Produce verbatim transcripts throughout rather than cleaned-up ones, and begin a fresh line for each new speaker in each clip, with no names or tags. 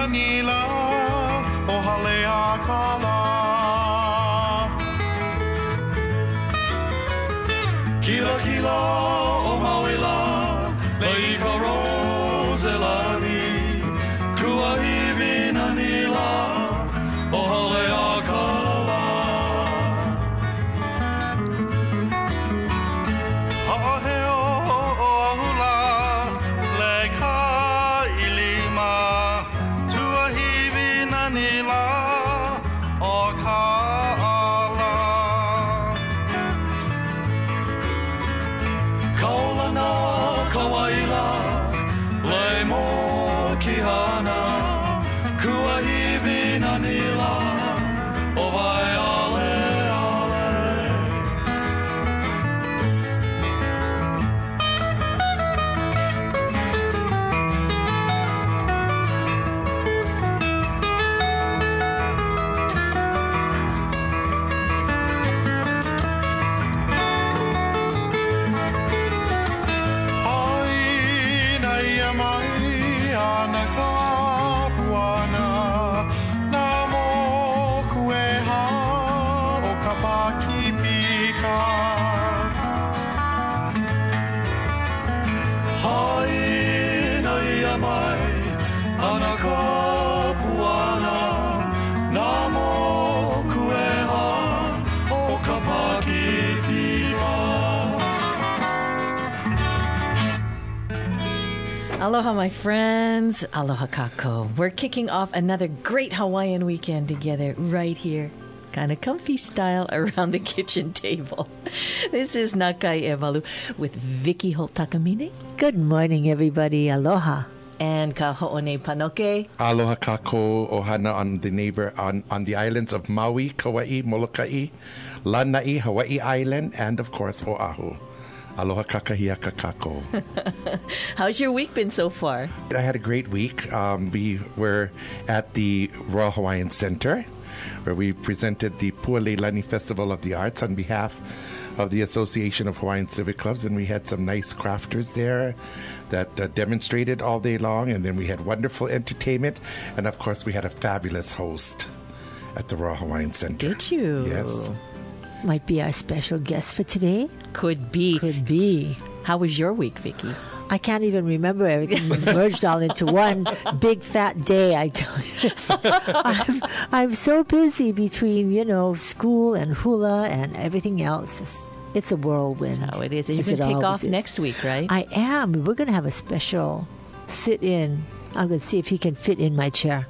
nila o hale a kala. Kila kila o mawela lei ka rose lani kua hivina nila o hale a kala. Ha'aheo o ahula leg ha ilima tua hivina nila o kala. Kaulana kawaila le mo kihana kua hivina nila o vai ale ale. Ana ka puana na mo kueha o ka pakipika. Hai na ia mai ana ka puana na mo kueha o ka pakipika.
Aloha, my friends. Aloha kako. We're kicking off another great Hawaiian weekend together right here, kind of comfy style around the kitchen table. This is Nakai Evalu with Vicky Holt-Takamine.
Good morning, everybody. Aloha.
And Ka Ho'one Panoke.
Aloha kako ohana on the neighbor on, on the islands of Maui, Kauai, Molokai, Lanai, Hawaii Island, and of course Oahu. Aloha kakahiaka kako.
How's your week been so far?
I had a great week. Um, we were at the Royal Hawaiian Center, where we presented the Pu'aleilani Festival of the Arts on behalf of the Association of Hawaiian Civic Clubs, and we had some nice crafters there that uh, demonstrated all day long, and then we had wonderful entertainment, and of course we had a fabulous host at the Royal Hawaiian Center.
Did you?
Yes.
Might be our special guest for today.
Could be.
Could be.
How was your week, Vicky?
I can't even remember. Everything was merged all into one big fat day, I tell you. I'm, I'm so busy between, you know, school and hula and everything else. It's, it's a whirlwind.
That's how it is. You're
as
going to
it
take
always
off
is.
next week, right?
I am. We're going to have a special sit-in. I'm going to see if he can fit in my chair.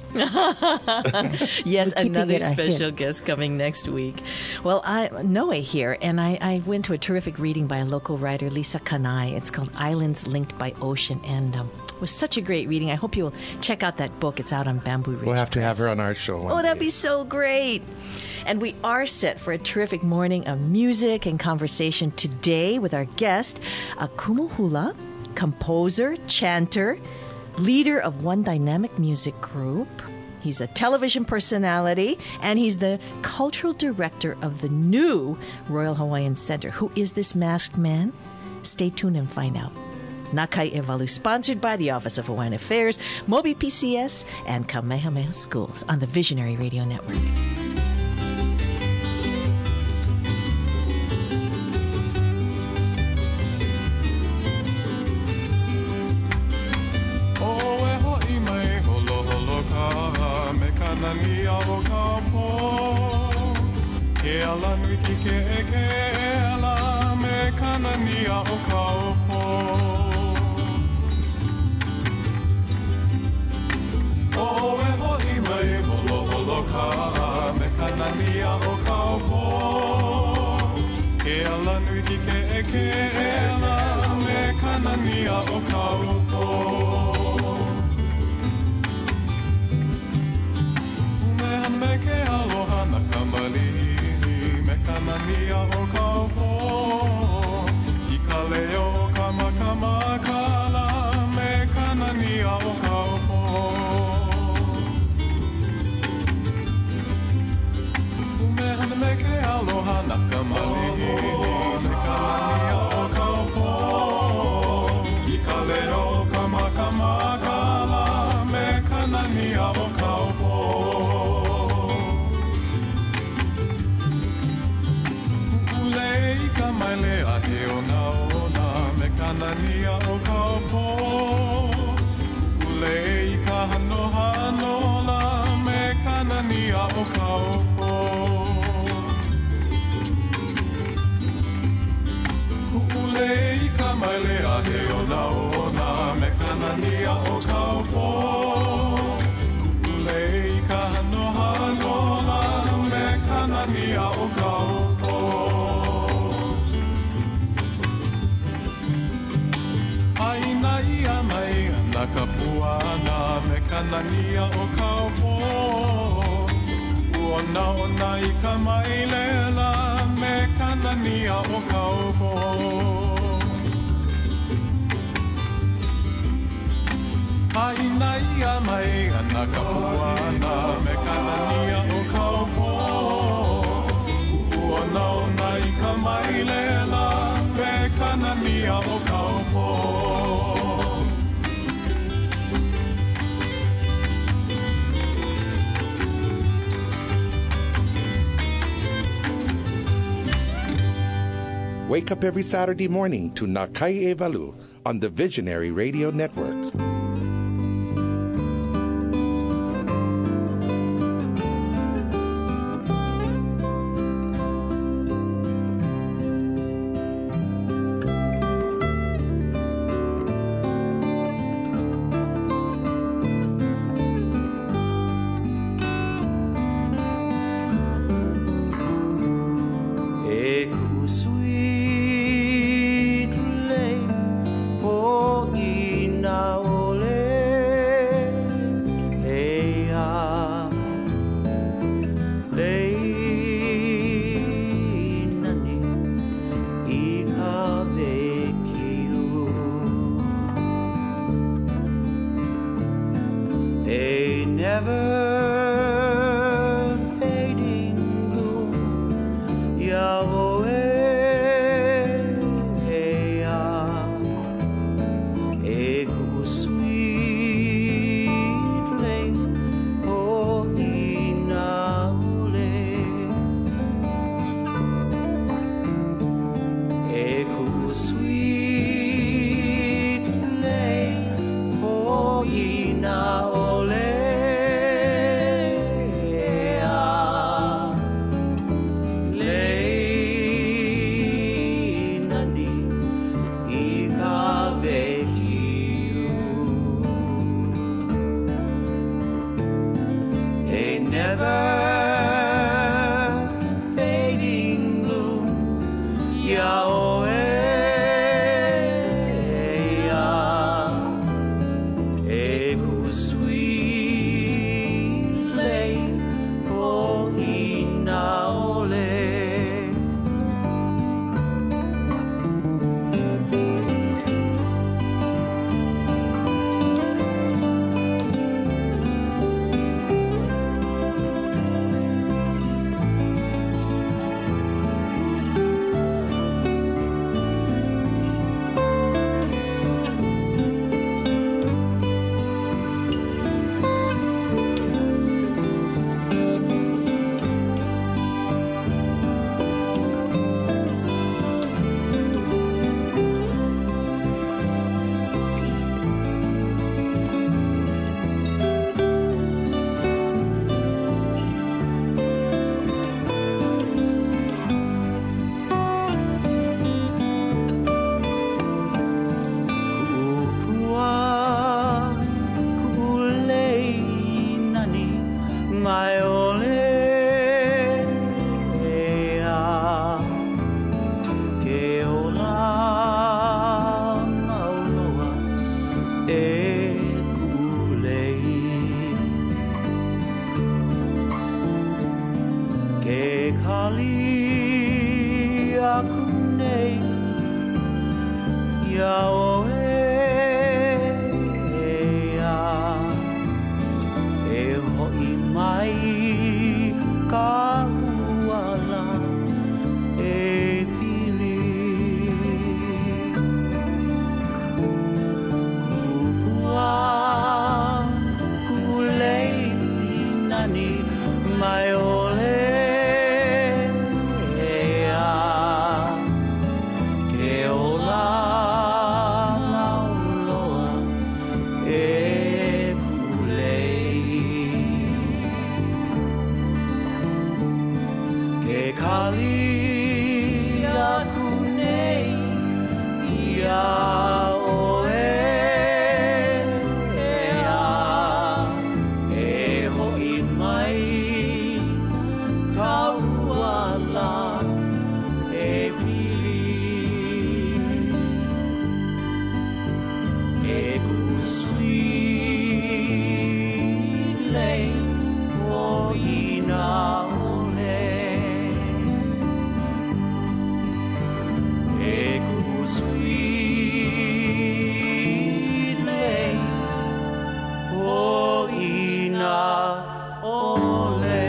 Yes,
We're keeping
another
it a
special
hint.
guest coming next week. Well, I Noe here, and I, I went to a terrific reading by a local writer, Lisa Kanai. It's called Islands Linked by Ocean, and um, it was such a great reading. I hope you'll check out that book. It's out on Bamboo Ridge
We'll have to have
Press.
her on our show one
Oh, that'd
day.
be so great. And we are set for a terrific morning of music and conversation today with our guest, a kumu hula, composer, chanter, leader of one dynamic music group. He's a television personality, and he's the cultural director of the new Royal Hawaiian Center. Who is this masked man? Stay tuned and find out. Nakai Evalu, sponsored by the Office of Hawaiian Affairs, Mobi P C S, and Kamehameha Schools on the Visionary Radio Network.
Ni ao ka po Ke ala nui ki ke e ke ala Me kana ni ao ka po O e hoi mai holo holo ka Me kana ni ao ka po Ke ala nui ki ke e ke ala Me kana ni ao ka po Me ke aloha na ka malini Me ka nani a o ka po I ka leo ka makamakala Me ka nani a o ka po Me hana me ke aloha na ka malini Me ka nani a o ka po I ka leo ka makamakala Me ka nani a o ka hanola me kanania o kaupo. Ku'ule I ka maile a he o na ona me kanania o kaupo. Ku'ule I ka hano hanola me kanania o kaupo. Aina ia mai na ka puana me kanania o kaupo. Ona ona I ka mai lela me kanania o kaupo. Aina ia mai na ka puana me kanania o kaupo. Ona ona I ka mai lela me kanania o kaupo.
Wake up every Saturday morning to Nakai Evalu on the Visionary Radio Network.
Ekulei kali aku nei ia oe ea e hoi mai kauala e pili e kusui lei o ina ole e kusui lei o ina ole.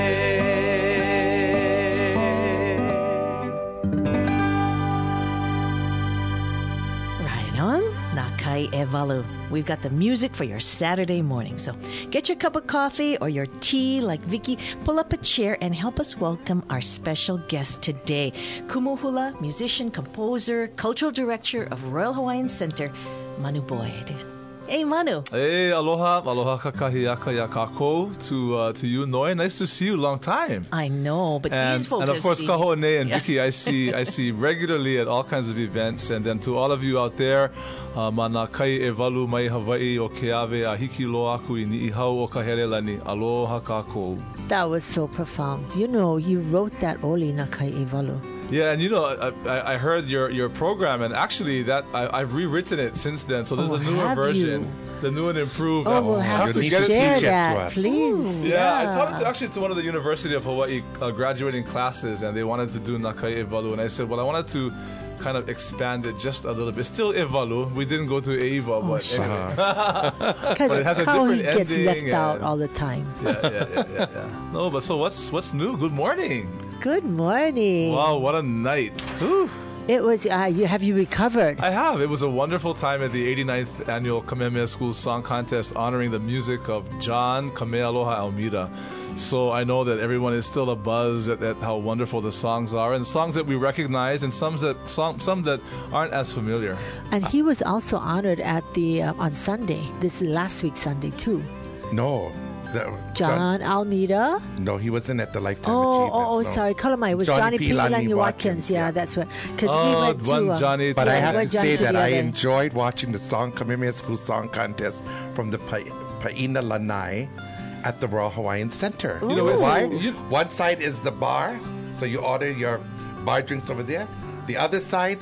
Right on. Nakai Evalu. We've got the music for your Saturday morning. So get your cup of coffee or your tea like Vicky. Pull up a chair and help us welcome our special guest today. Kumuhula, musician, composer, cultural director of Royal Hawaiian Center, Manu Boyd. Hey, Manu.
Hey, aloha, aloha kakahiaka ya kako to uh, to you, Noi. Nice to see you, long time.
I know, but
And,
these folks
and of
have
course,
seen
Kaho Ne and
Yeah.
Vicky, I see I see regularly at all kinds of events. And then to all of you out there, uh, mana kai e walu mai Hawaii o ke ave a hiki lo aku I ni hau o ka hele lani. Aloha kako.
That was so profound. You know, you wrote that Oli Nakai Evalu.
Yeah, and you know, I, I I heard your, your program, and actually that I, I've rewritten it since then. So there's
Oh,
a newer
have
version,
you?
the new and improved.
Oh, we'll have
you
to
need to
share
teach it to
that,
us.
please.
Yeah, I taught it to, actually to one of the University of Hawaii uh, graduating classes, and they wanted to do Nakai Evalu, and I said, well, I wanted to kind of expand it just a little bit. Still Evalu. We didn't go to Eva, but
sure.
anyways.
Because
But it has a
how he
different
gets left
ending
out
and-
all the time.
yeah, yeah, yeah, yeah, yeah. No, but so what's what's new? Good morning.
Good morning.
Wow, what a night. Whew.
It was, uh, you have you recovered?
I have. It was a wonderful time at the eighty-ninth Annual Kamehameha School Song Contest honoring the music of John Kamealoha Almeida. So I know that everyone is still abuzz at, at how wonderful the songs are, and songs that we recognize, and some that some, some that aren't as familiar.
And he was also honored at the uh, on Sunday. This is last week Sunday too.
No. That-
John Almeida.
No, he wasn't at the Lifetime
Oh,
Achievement.
oh, oh,
no.
sorry, Kalamai. It was
Johnny
Johnny
P.
P.
Lani
Lani Watkins.
Watkins,
Yeah,
yeah.
that's right. Because
Oh,
we went to.
one
uh,
Johnny-
But I
yeah,
have
we
to
went
say
Johnny
that I
together.
enjoyed watching the song Kamehameha School Song Contest from the Pa- Paina Lanai at the Royal Hawaiian Center. You know
Ooh.
why?
You-
One side is the bar, so you order your bar drinks over there. The other side,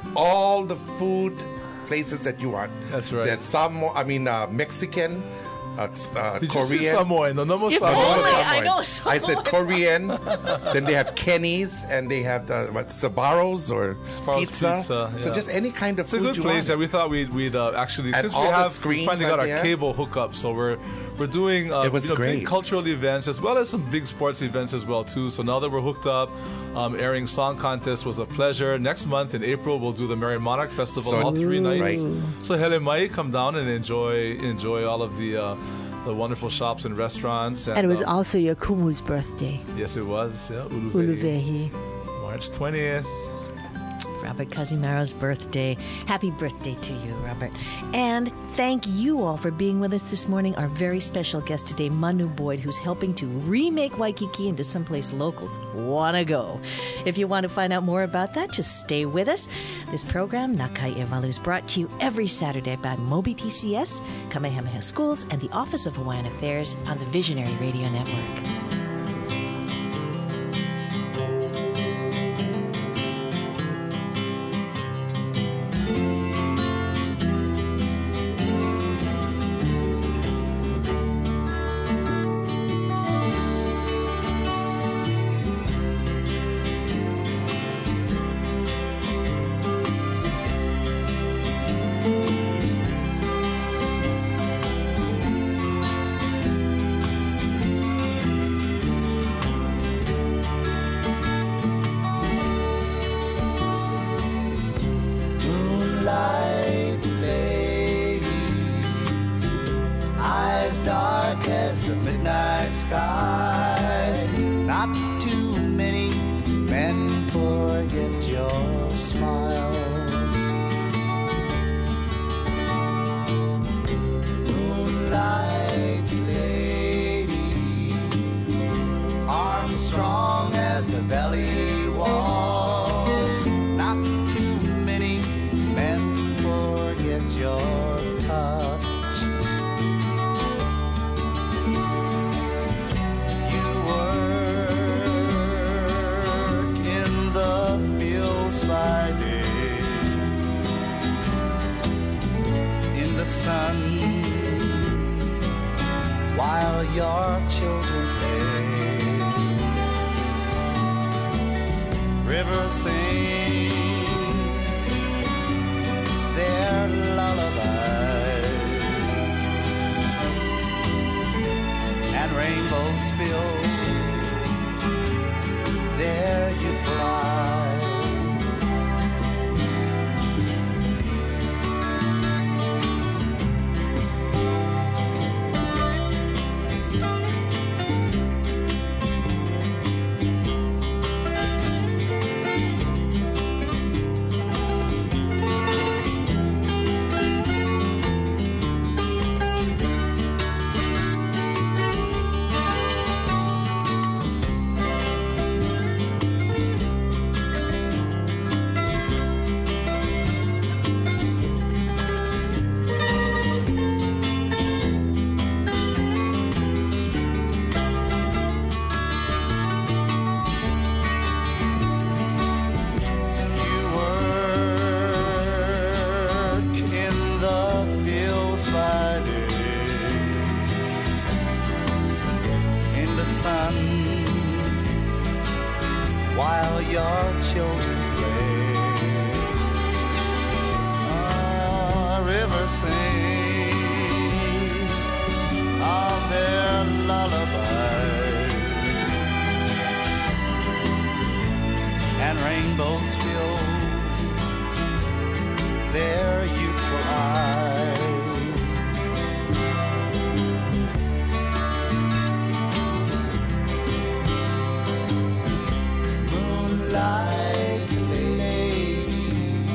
all the food places that you want.
That's right.
There's some, I mean, uh, Mexican, uh, uh,
Did you
Korean.
say Samoan? No, no more
If
No, no,
Samoan.
only-
Samoan.
I know,
I said
Samoan.
Korean. Then they have Kenny's, and they have the what Sabaros or
Sbarro's
pizza.
Pizza,
So
yeah.
just any kind of
It's a
food
good
you
place
want.
that we thought we'd, we'd uh, actually,
And
since
all
we
the
have we
screens
finally
are
got our
there.
cable hookup, so we're we're doing uh,
It was
you know, big
great.
cultural events as well as some big sports events as well too. So now that we're hooked up, um, airing song contest was a pleasure. Next month in April we'll do the Merry Monarch Festival
So-
all three nights.
Right.
So Hele Mai, come down and enjoy enjoy all of the uh, the wonderful shops and restaurants. And,
And it was
uh,
also your Kumu's birthday,
yes, it was. Yeah, Uluvehi,
Uluvehi.
March twentieth.
Robert Casimaro's birthday. Happy birthday to you, Robert. And thank you all for being with us this morning. Our very special guest today, Manu Boyd, who's helping to remake Waikiki into someplace locals want to go. If you want to find out more about that, just stay with us. This program, Nakai Evalu, is brought to you every Saturday by Mobi P C S, Kamehameha Schools, and the Office of Hawaiian Affairs on the Visionary Radio Network.
Moonlight lady, eyes dark as the midnight sky. Not too many men forget your smile. Moonlight lady, arms strong as the valley pearly walls. Not too many men forget your touch. You work in the fields by day, in the sun, while your children play. River sings their lullabies, and rainbows fill their youthful eyes. While your children's play, a river sings of their lullabies, and rainbows fill their youthful eyes. Like lady,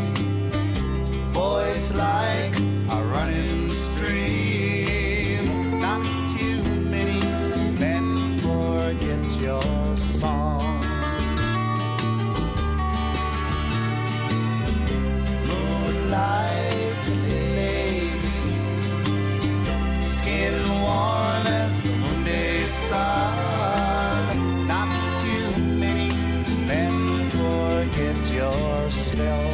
voice like a running stream. Not too many men forget your song. Moonlight lady, skin warm as the noonday sun. Not too many men forget your spell.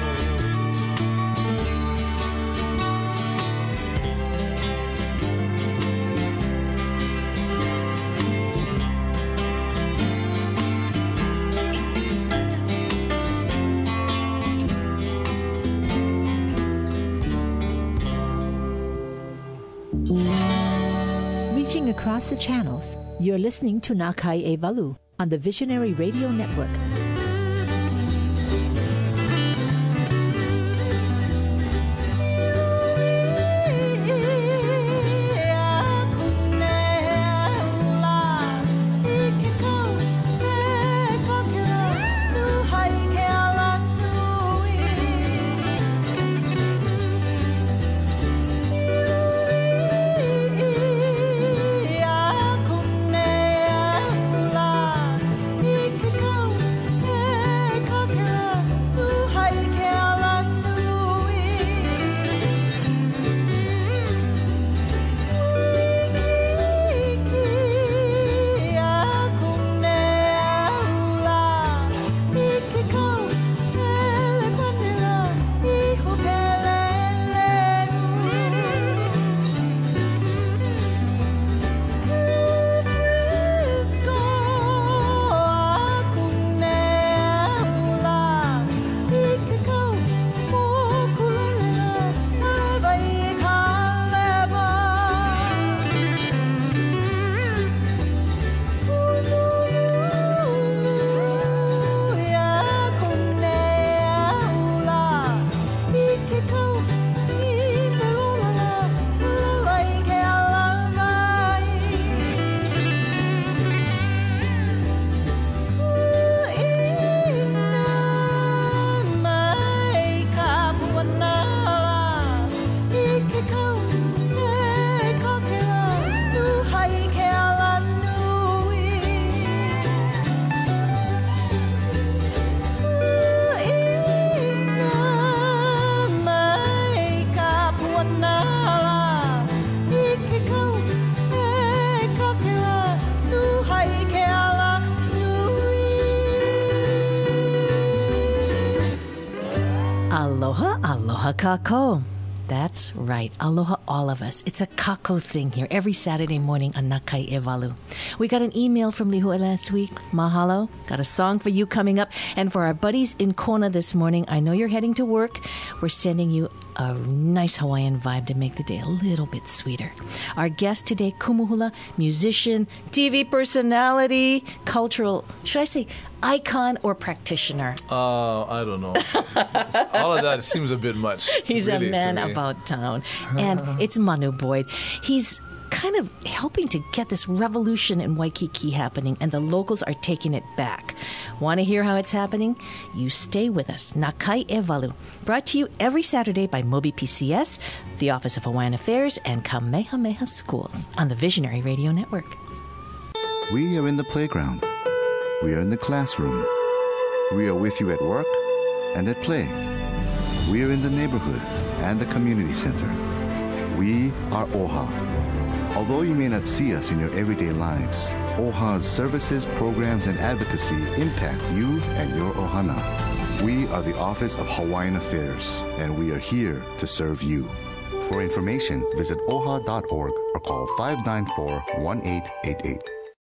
Reaching across the channels, you're listening to Nakai Evalu on the Visionary Radio Network.
Aloha, aloha kako. That's right. Aloha, all of us. It's a kako thing here every Saturday morning on Nakai Ewalu. We got an email from Lihue last week. Mahalo. Got a song for you coming up. And for our buddies in Kona this morning, I know you're heading to work. We're sending you a nice Hawaiian vibe to make the day a little bit sweeter. Our guest today, Kumuhula, musician, T V personality, cultural, should I say, icon or practitioner?
Uh, I don't know. All of that seems a bit much.
He's
really,
a man
to me.
about town. And it's Manu Boyd. He's kind of helping to get this revolution in Waikiki happening, and the locals are taking it back. Want to hear how it's happening? You stay with us. Nakai Ewalu. Brought to you every Saturday by Mobi P C S, the Office of Hawaiian Affairs, and Kamehameha Schools on the Visionary Radio Network.
We are in the playground. We are in the classroom. We are with you at work and at play. We are in the neighborhood and the community center. We are OHA. Although you may not see us in your everyday lives, OHA's services, programs, and advocacy impact you and your ohana. We are the Office of Hawaiian Affairs, and we are here to serve you. For information, visit O H A dot org or call five nine four, one eight eight eight.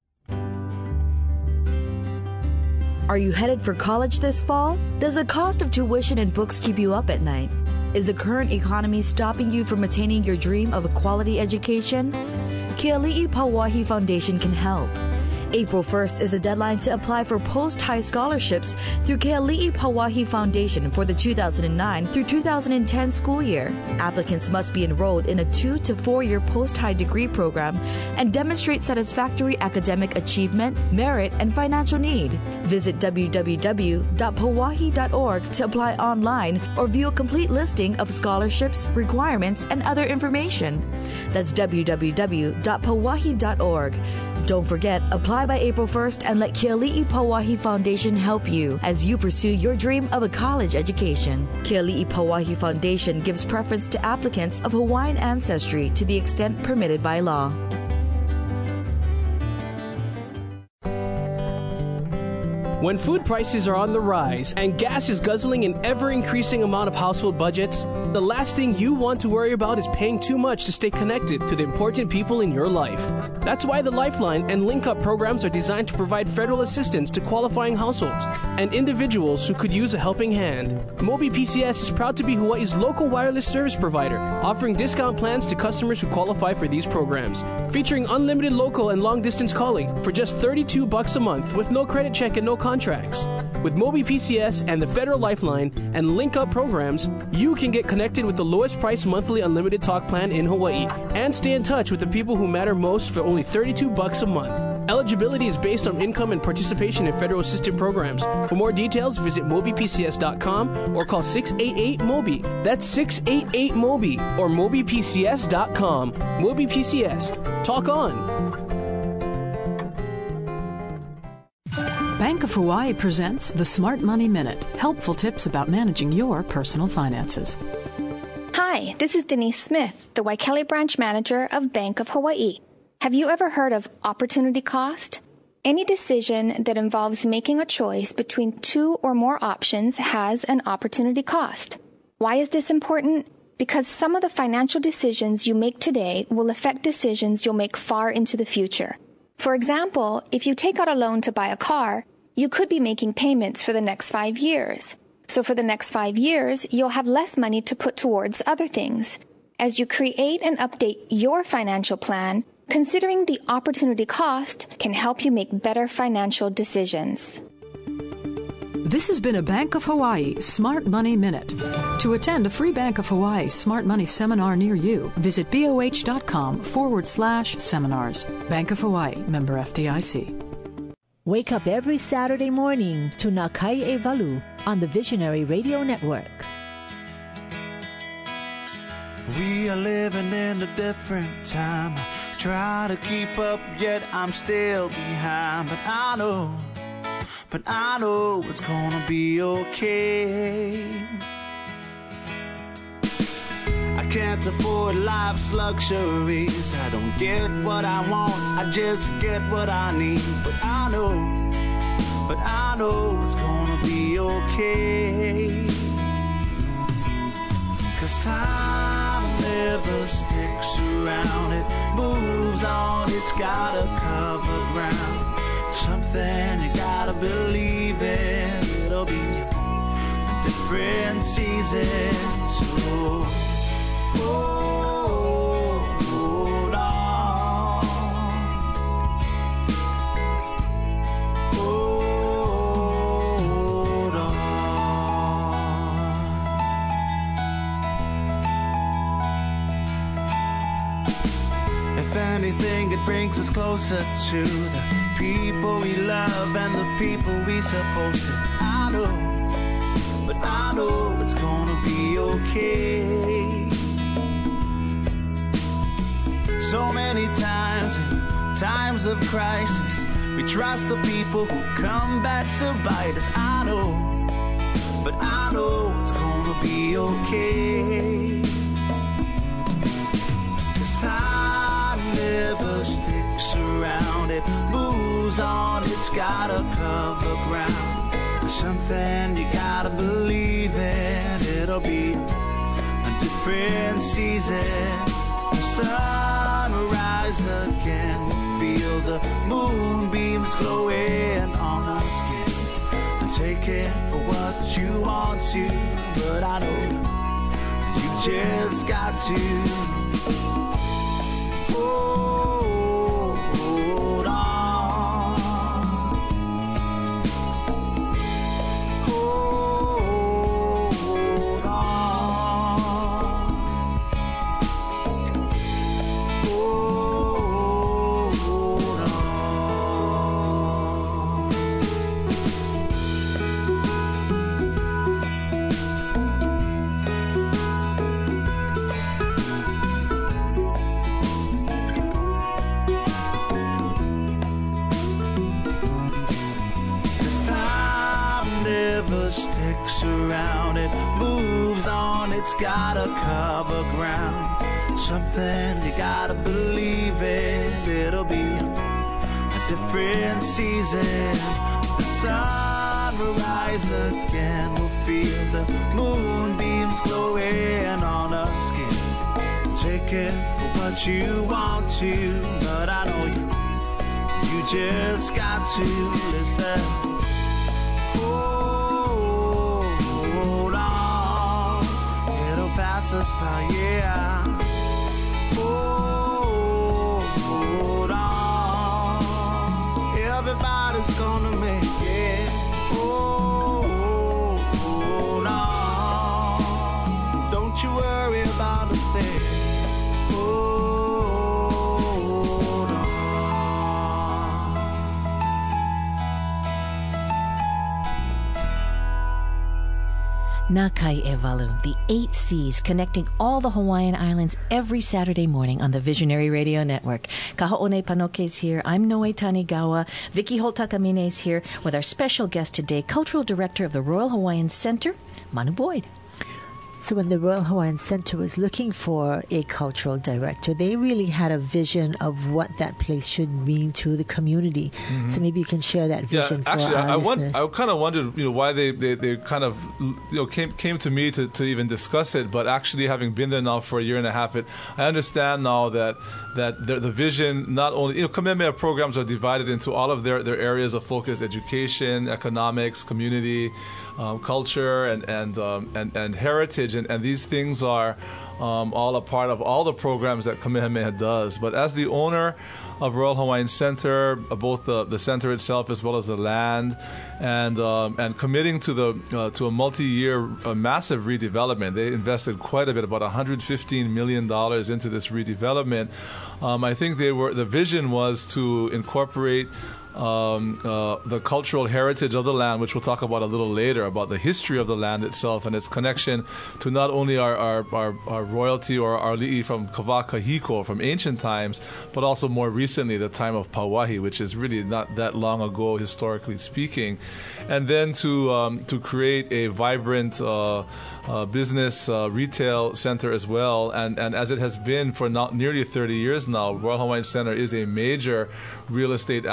Are you headed for college this fall? Does the cost of tuition and books keep you up at night? Is the current economy stopping you from attaining your dream of a quality education? Keali'i Pauahi Foundation can help. April first is a deadline to apply for post-high scholarships through Keali'i Pauahi Foundation for the two thousand nine through two thousand ten school year. Applicants must be enrolled in a two to four year post-high degree program and demonstrate satisfactory academic achievement, merit, and financial need. Visit w w w dot pauahi dot org to apply online or view a complete listing of scholarships, requirements, and other information. That's w w w dot pauahi dot org. Don't forget, apply by April first and let Keali'i Pauahi Foundation help you as you pursue your dream of a college education. Keali'i Pauahi Foundation gives preference to applicants of Hawaiian ancestry to the extent permitted by law.
When food prices are on the rise and gas is guzzling an ever-increasing amount of household budgets, the last thing you want to worry about is paying too much to stay connected to the important people in your life. That's why the Lifeline and Link Up programs are designed to provide federal assistance to qualifying households and individuals who could use a helping hand. Mobi P C S is proud to be Hawaii's local wireless service provider, offering discount plans to customers who qualify for these programs, featuring unlimited local and long-distance calling for just thirty-two bucks a month with no credit check and no contracts. With Mobi P C S and the Federal Lifeline and Link Up programs, you can get connected with the lowest price monthly unlimited talk plan in Hawaii and stay in touch with the people who matter most for only thirty-two bucks a month. Eligibility is based on income and participation in federal assisted programs. For more details, visit mobi p c s dot com or call six eight eight mobi. That's six eight eight mobi or mobi p c s dot com. Mobi P C S. Talk on.
Bank of Hawaii presents the Smart Money Minute, helpful tips about managing your personal finances.
Hi, this is Denise Smith, the Waikele branch manager of Bank of Hawaii. Have you ever heard of opportunity cost? Any decision that involves making a choice between two or more options has an opportunity cost. Why is this important? Because some of the financial decisions you make today will affect decisions you'll make far into the future. For example, if you take out a loan to buy a car, you could be making payments for the next five years. So for the next five years, you'll have less money to put towards other things. As you create and update your financial plan, considering the opportunity cost can help you make better financial decisions.
This has been a Bank of Hawaii Smart Money Minute. To attend a free Bank of Hawaii Smart Money seminar near you, visit boh.com forward slash seminars. Bank of Hawaii, member F D I C.
Wake up every Saturday morning to Nakai Ewalu on the Visionary Radio Network.
We are living in a different time. Try to keep up, yet I'm still behind. But I know, but I know it's gonna be okay. I can't afford life's luxuries. I don't get what I want, I just get what I need. But I know, but I know it's gonna be okay. time never sticks around, it moves on, it's gotta cover ground. Something you gotta believe in, it'll be a different season. So hold on, hold on. If anything, it brings us closer to the people we love and the people we supposed to. I know, but I know it's gonna be okay. So many times in times of crisis, we trust the people who come back to bite us. I know, but I know it's gonna be okay. 'Cause time never sticks around, it moves on, it's gotta cover ground. There's something you gotta believe in, it'll be a different season. The sun will rise again, we'll feel the moonbeams glowing on our skin. And take it for what you want to, but I know you just got to. Oh, hold on. Hold on. Hold on. Sticks around, it moves on, it's gotta cover ground. Something you gotta believe in, it'll be a different season. The sun will rise again, we'll feel the moonbeams glowing on our skin. Take it for what you want to, but I know you, you just got to listen. Pass us by, yeah. Oh, hold on. Everybody's gonna make it. Oh, hold on. Don't you worry about a thing. Hold on.
Nakai Evalu, the eight seas connecting all the Hawaiian Islands every Saturday morning on the Visionary Radio Network. Kaho'one Panoke's here. I'm Noe Tanigawa. Vicky Holtakamina's here with our special guest today, Cultural Director of the Royal Hawaiian Center, Manu Boyd.
So when the Royal Hawaiian Center was looking for a cultural director, they really had a vision of what that place should mean to the community. Mm-hmm. So maybe you can share that vision
yeah,
for
actually,
our
I, I
listeners.
Want, I kind of wondered, you know, why they, they, they kind of, you know, came came to me to, to even discuss it. But actually, having been there now for a year and a half, it I understand now that that the, the vision not only, you know, Kamehameha programs are divided into all of their, their areas of focus: education, economics, community, um, culture, and and um, and and heritage, and, and these things are um, all a part of all the programs that Kamehameha does. But as the owner of Royal Hawaiian Center, uh, both the, the center itself as well as the land, and um, and committing to the uh, to a multi-year uh, massive redevelopment, they invested quite a bit, about one hundred fifteen million dollars into this redevelopment. Um, I think they were the vision was to incorporate Um, uh, the cultural heritage of the land, which we'll talk about a little later, about the history of the land itself and its connection to not only our, our, our, our royalty or our li'i from Kawakahiko from ancient times, but also more recently the time of Pauahi, which is really not that long ago, historically speaking. And then to um, to create a vibrant uh, uh, business uh, retail center as well. And, and as it has been for not nearly thirty years now, Royal Hawaiian Center is a major real estate asset that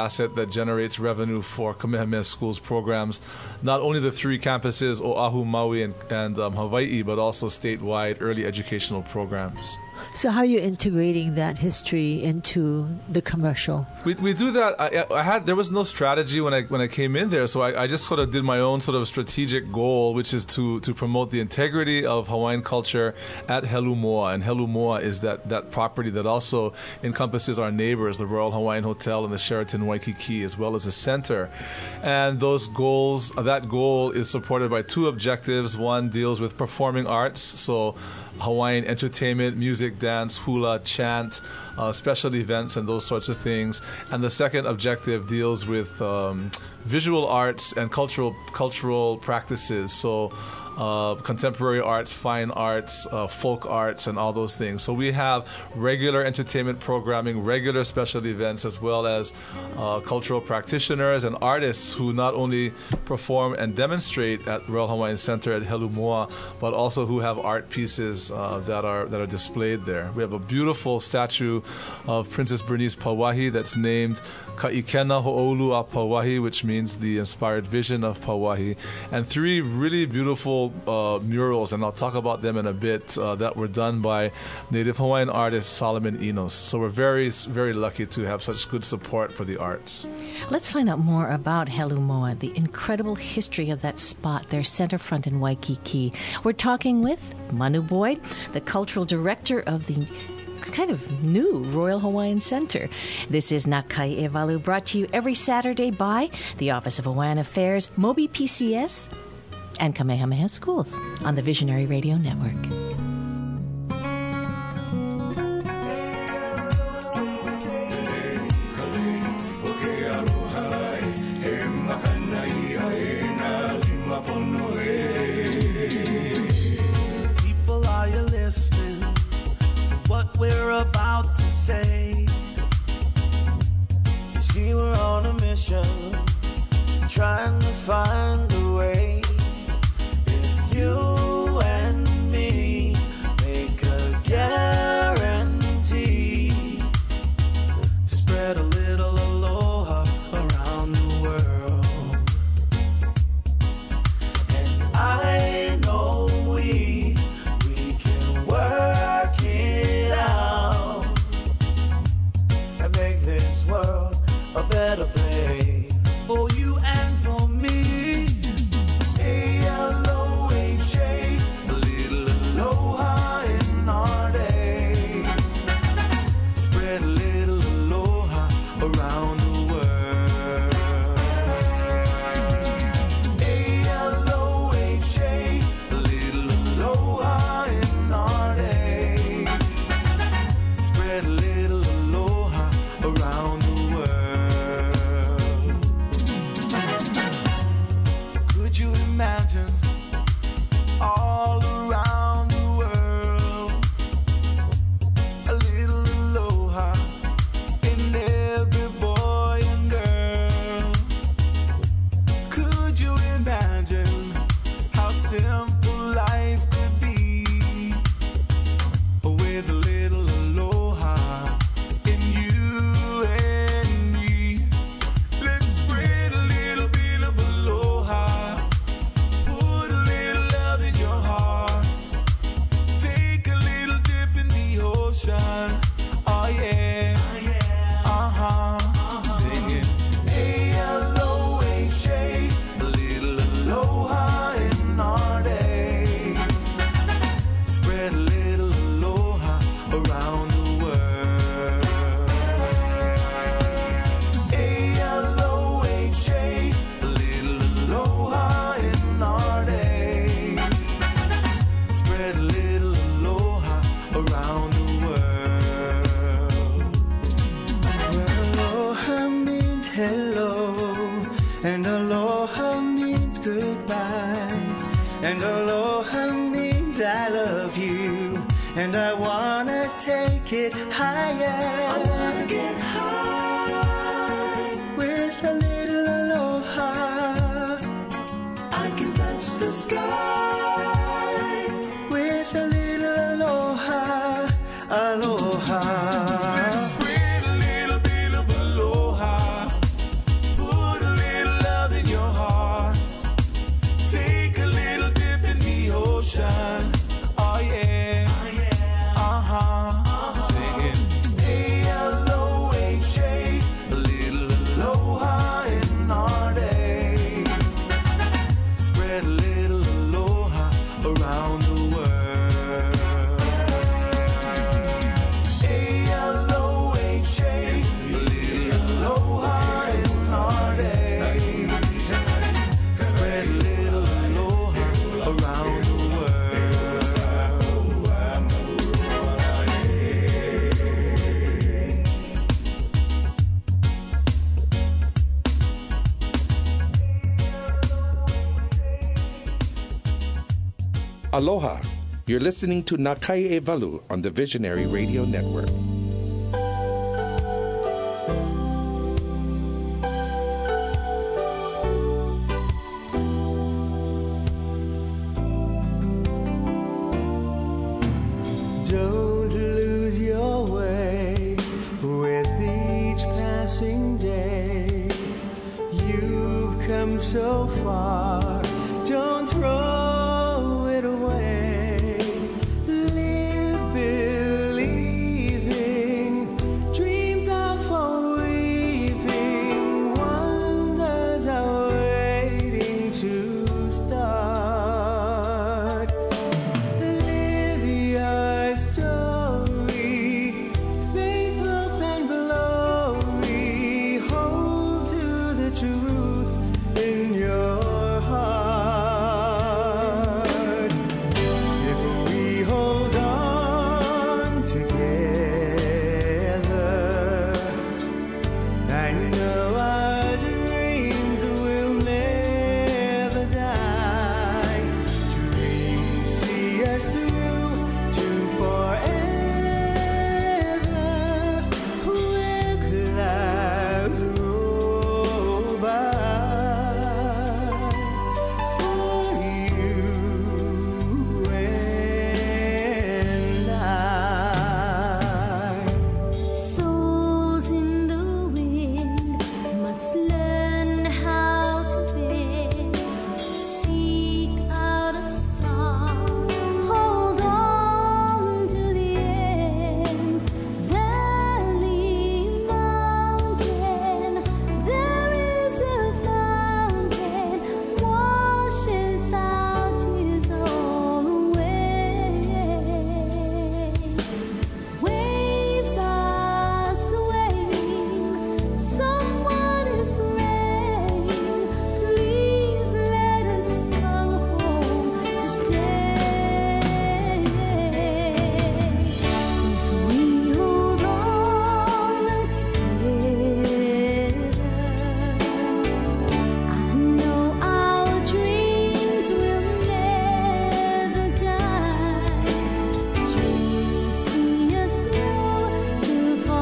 that generates revenue for Kamehameha School's programs, not only the three campuses, Oahu, Maui, and, and um, Hawaii, but also statewide early educational programs.
So how are you integrating that history into the commercial?
We we do that. I, I had there was no strategy when I when I came in there, so I, I just sort of did my own sort of strategic goal, which is to to promote the integrity of Hawaiian culture at Helu Moa. And Helu Moa is that that property that also encompasses our neighbors, the Royal Hawaiian Hotel and the Sheraton Waikiki, as well as the center. And those goals, that goal is supported by two objectives. One deals with performing arts, so Hawaiian entertainment, music, dance, hula, chant, uh, special events, and those sorts of things. And the second objective deals with um, visual arts and cultural cultural practices. So uh, contemporary arts, fine arts, uh, folk arts, and all those things. So we have regular entertainment programming, regular special events, as well as uh, cultural practitioners and artists who not only perform and demonstrate at Royal Hawaiian Center at Helu Moa, but also who have art pieces uh, that are that are displayed there. We have a beautiful statue of Princess Bernice Pauahi that's named Ka'ikena Ho'olu a Pauahi, which means the inspired vision of Pauahi, and three really beautiful uh, murals, and I'll talk about them in a bit, uh, that were done by Native Hawaiian artist Solomon Enos. So we're very, very lucky to have such good support for the arts.
Let's find out more about Helu Moa, the incredible history of that spot, their centerfront in Waikiki. We're talking with Manu Boyd, the cultural director of the kind of new Royal Hawaiian Center. This is Nakai Evalu, brought to you every Saturday by the Office of Hawaiian Affairs, Mobi P C S, and Kamehameha Schools on the Visionary Radio Network.
People, are you listening to what we're about to say? You see, we're on a mission, trying to find a way. If you and me make a guarantee to spread a little aloha around the world, and I know we we can work it out and make this world a better place for you and for me. A L O H A, a little aloha in our day. Spread a little aloha around the world. A L O H A, a little aloha in our day. Spread a little aloha around the world. Could you imagine all around the world a little aloha in every boy and girl? Could you imagine how simple life could be with a little aloha in you and me? Let's spread a little bit of aloha. Put a little love in your heart. Take a little dip in the ocean. Oh yeah. Uh-huh. Sing it. A L O H A, a little aloha in our day. Spread a little aloha around the world. A L O H A, a little aloha in our day. Spread a little aloha around the world. Well, aloha means hello, and aloha means goodbye, and aloha means I love you, and I wanna take it higher. I wanna get high with a little aloha. I can touch the sky with a little aloha, aloha. Let's spread a little bit of aloha.
Aloha. You're listening to Nakai e Walu on the Visionary Radio Network.
Don't lose your way with each passing day. You've come so far, don't throw it away. Live believing, dreams are for weaving, wonders are waiting to start. Live your story, faith, hope, and glory. Hold to the truth in your heart. If we hold on together, I know our dreams will never die. Dreams see us through to forever, where clouds roll by. For you and I.
Souls in the wind must learn how to bend. Seek out a star, hold on to the end. Valley, mountain, there is a fountain, washes out tears all away. Waves are swaying, someone is praying. Please let us come home to stay. If we hold on together, I know our dreams will never die. Dreams see us through to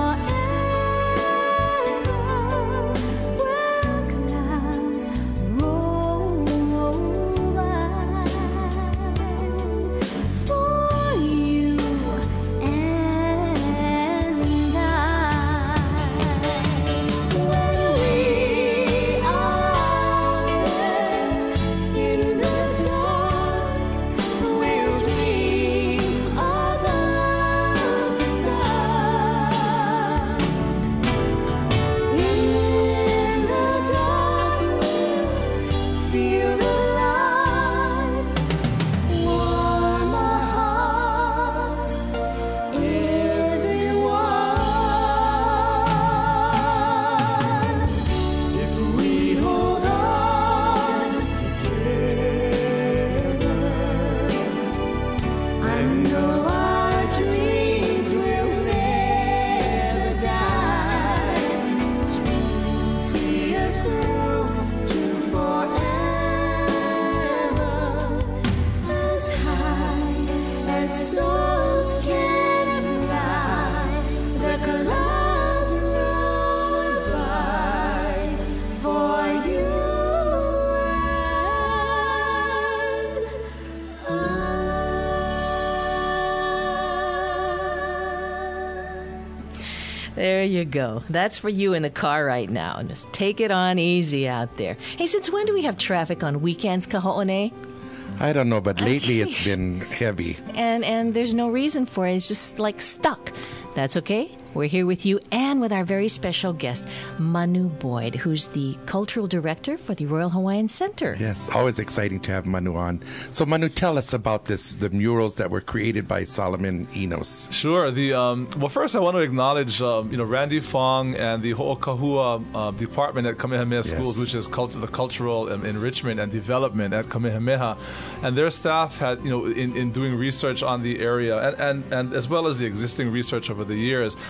forever, where clouds roll by. For you and I. When we are in the dark, we'll dream about the sun. In the dark, we'll feel the light, warm our hearts, everyone.
If we hold on together, I know our dreams will never die. Dreams see us through to forever, as high as souls can fly. The clouds roll by for you and
There you go. That's for you in the car right now. Just take it on easy out there. Hey, since when do we have traffic on weekends, Kahone?
I don't know, but lately it's been heavy.
And and there's no reason for it. It's just like stuck. That's okay. We're here with you and with our very special guest, Manu Boyd, who's the cultural director for the Royal Hawaiian Center.
Yes, always exciting to have Manu on. So Manu, tell us about this, the murals that were created by Solomon Enos.
Sure. The um, well, first I want to acknowledge um, you know Randy Fong and the Ho'okahua uh, department at Kamehameha Schools,
Yes.
which is culture, the cultural um, enrichment and development at Kamehameha, and their staff had you know in, in doing research on the area and, and, and as well as the existing research over the years,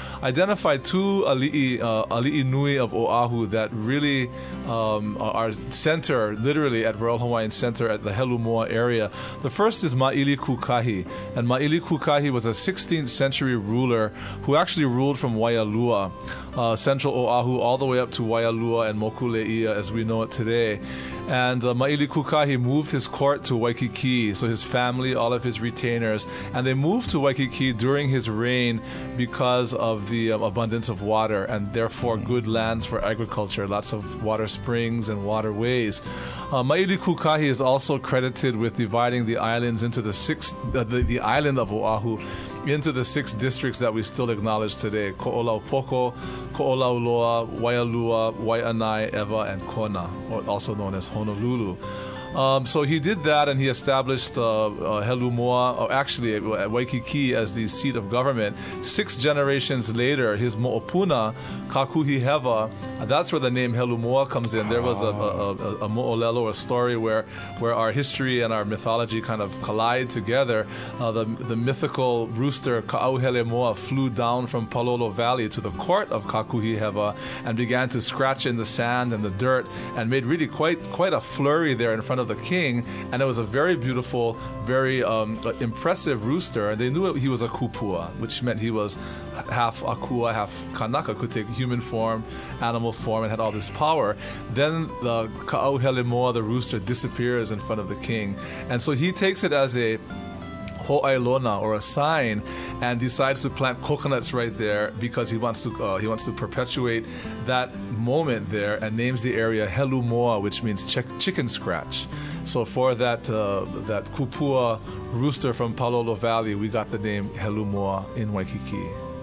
identified two ali'i, uh, ali'i nui of Oahu that really um, are center, literally at Royal Hawaiian Center at the Helu Moa area. The first is Ma'ili Kukahi, and Ma'ili Kukahi was a sixteenth century ruler who actually ruled from Waialua, uh, central Oahu, all the way up to Waialua and Mokuleia as we know it today. And uh, Ma'ili Kukahi moved his court to Waikiki, so his family, all of his retainers, and they moved to Waikiki during his reign because of the uh, abundance of water and therefore good lands for agriculture, lots of water springs and waterways. Uh, Ma'ili Kukahi is also credited with dividing the islands into the six, uh, the, the island of Oahu into the six districts that we still acknowledge today: Ko'olaupoko, Ko'olauloa, Waialua, Waianae, Ewa, and Kona, or also known as Honolulu. Um, so he did that, and he established uh, uh, Helu Moa, or actually uh, Waikiki, as the seat of government. Six generations later, his mo'opuna, Kakuhi Hewa, that's where the name Helu Moa comes in. There was a, a, a, a mo'olelo, a story where, where our history and our mythology kind of collide together. Uh, the, the mythical rooster Ka'auhele Moa flew down from Palolo Valley to the court of Kakuhi Hewa and began to scratch in the sand and the dirt and made really quite quite a flurry there in front of the king, and it was a very beautiful, very um, impressive rooster. And they knew he was a kupua, which meant he was half akua, half kanaka, could take human form, animal form, and had all this power. Then the Ka'auhele Moa, the rooster, disappears in front of the king, and so he takes it as a ho'ailona, or a sign, and decides to plant coconuts right there because he wants to uh, he wants to perpetuate that moment there, and names the area Helu Moa, which means ch- chicken scratch. So for that uh, that kupua rooster from Palolo Valley, we got the name Helu Moa in Waikiki.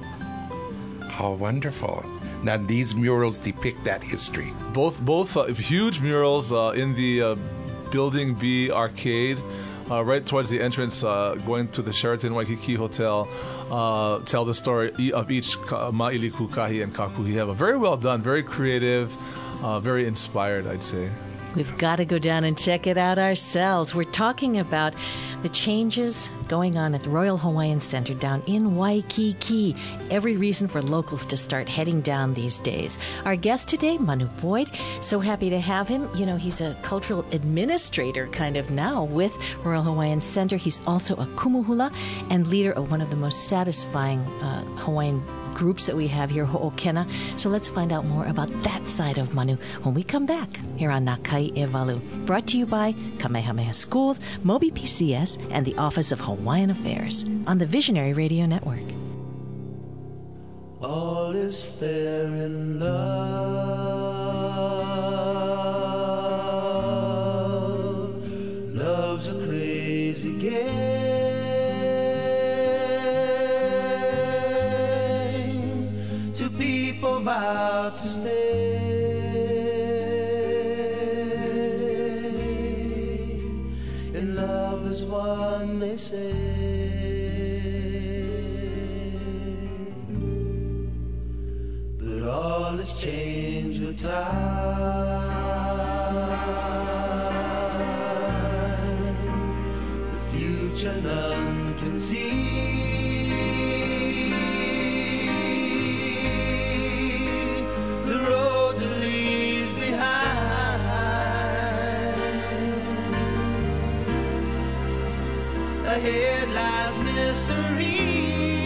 How wonderful. Now these murals depict that history.
Both both uh, huge murals uh, in the uh, Building B arcade. Uh, right towards the entrance, uh, going to the Sheraton Waikiki Hotel, uh, tell the story of each ka- Ma'ili Kukahi and Kakuhi Hewa. Very well done, very creative, uh, very inspired, I'd say.
We've got to go down and check it out ourselves. We're talking about the changes going on at the Royal Hawaiian Center down in Waikiki. Every reason for locals to start heading down these days. Our guest today, Manu Boyd. So happy to have him. You know, he's a cultural administrator kind of now with Royal Hawaiian Center. He's also a kumuhula and leader of one of the most satisfying uh, Hawaiian groups that we have here, Ho'okena. So let's find out more about that side of Manu when we come back here on Nakai Evalu. Brought to you by Kamehameha Schools, Mobi P C S, and the Office of Hawaiian Affairs on the Visionary Radio Network.
All is fair in love. Love's a crazy game. Two people vow to stay. In love is one, they say. All is change with time. The future none can see. The road that leaves behind. Ahead lies mystery.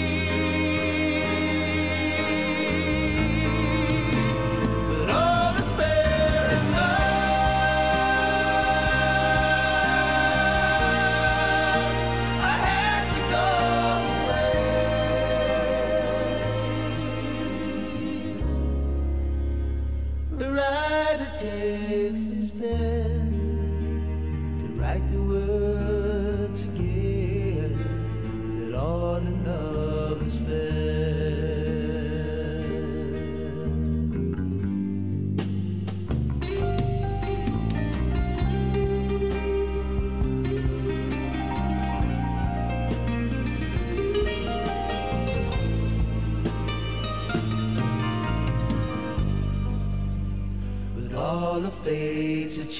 All of fate's a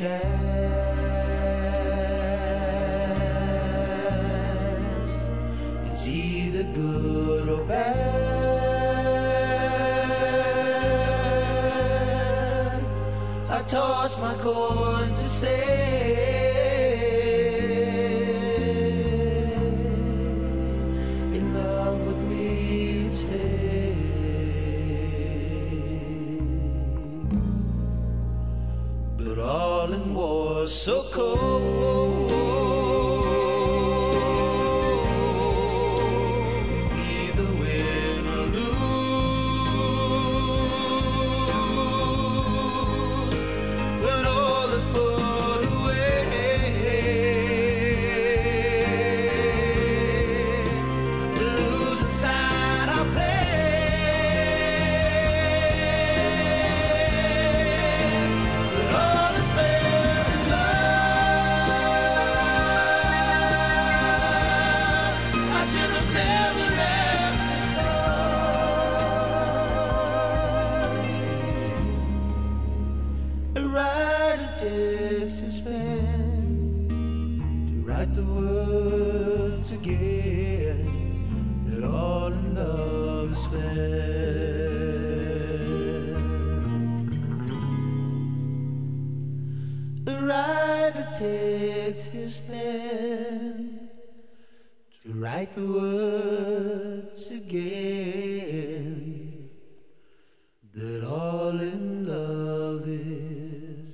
chance. It's either good or bad. toss my coin to say in love with me instead. But all in was so cold. Takes his pen to write the words again that all in love is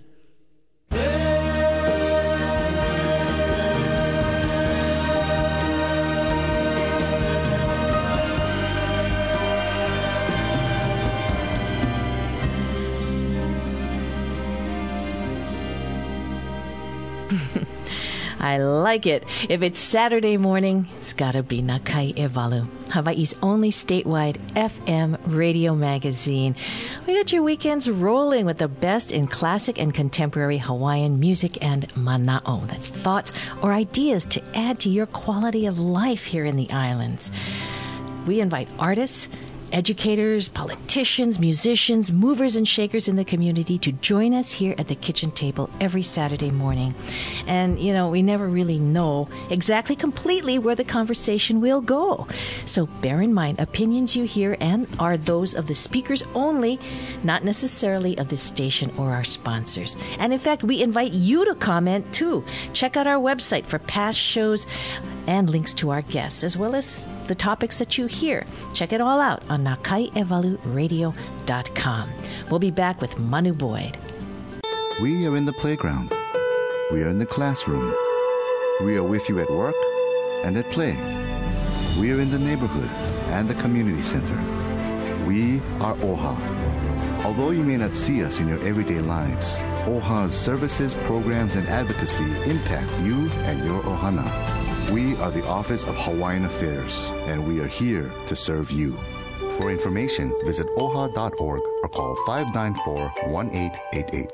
I like it. If it's Saturday morning, it's gotta be Nakai Evalu, Hawaii's only statewide F M radio magazine. We got your weekends rolling with the best in classic and contemporary Hawaiian music and mana'o. That's thoughts or ideas to add to your quality of life here in the islands. We invite artists, educators, politicians, musicians, movers and shakers in the community to join us here at the kitchen table every Saturday morning. And, you know, we never really know exactly completely where the conversation will go. So bear in mind, opinions you hear and are those of the speakers only, not necessarily of this station or our sponsors. And in fact, we invite you to comment too. Check out our website for past shows and links to our guests, as well as the topics that you hear. Check it all out on nakai evalu radio dot com. We'll be back with Manu Boyd.
We are in the playground. We are in the classroom. We are with you at work and at play. We are in the neighborhood and the community center. We are OHA. Although you may not see us in your everyday lives, OHA's services, programs, and advocacy impact you and your ohana. We are the Office of Hawaiian Affairs, and we are here to serve you. For information, visit o h a dot org or call five nine four, one eight eight eight.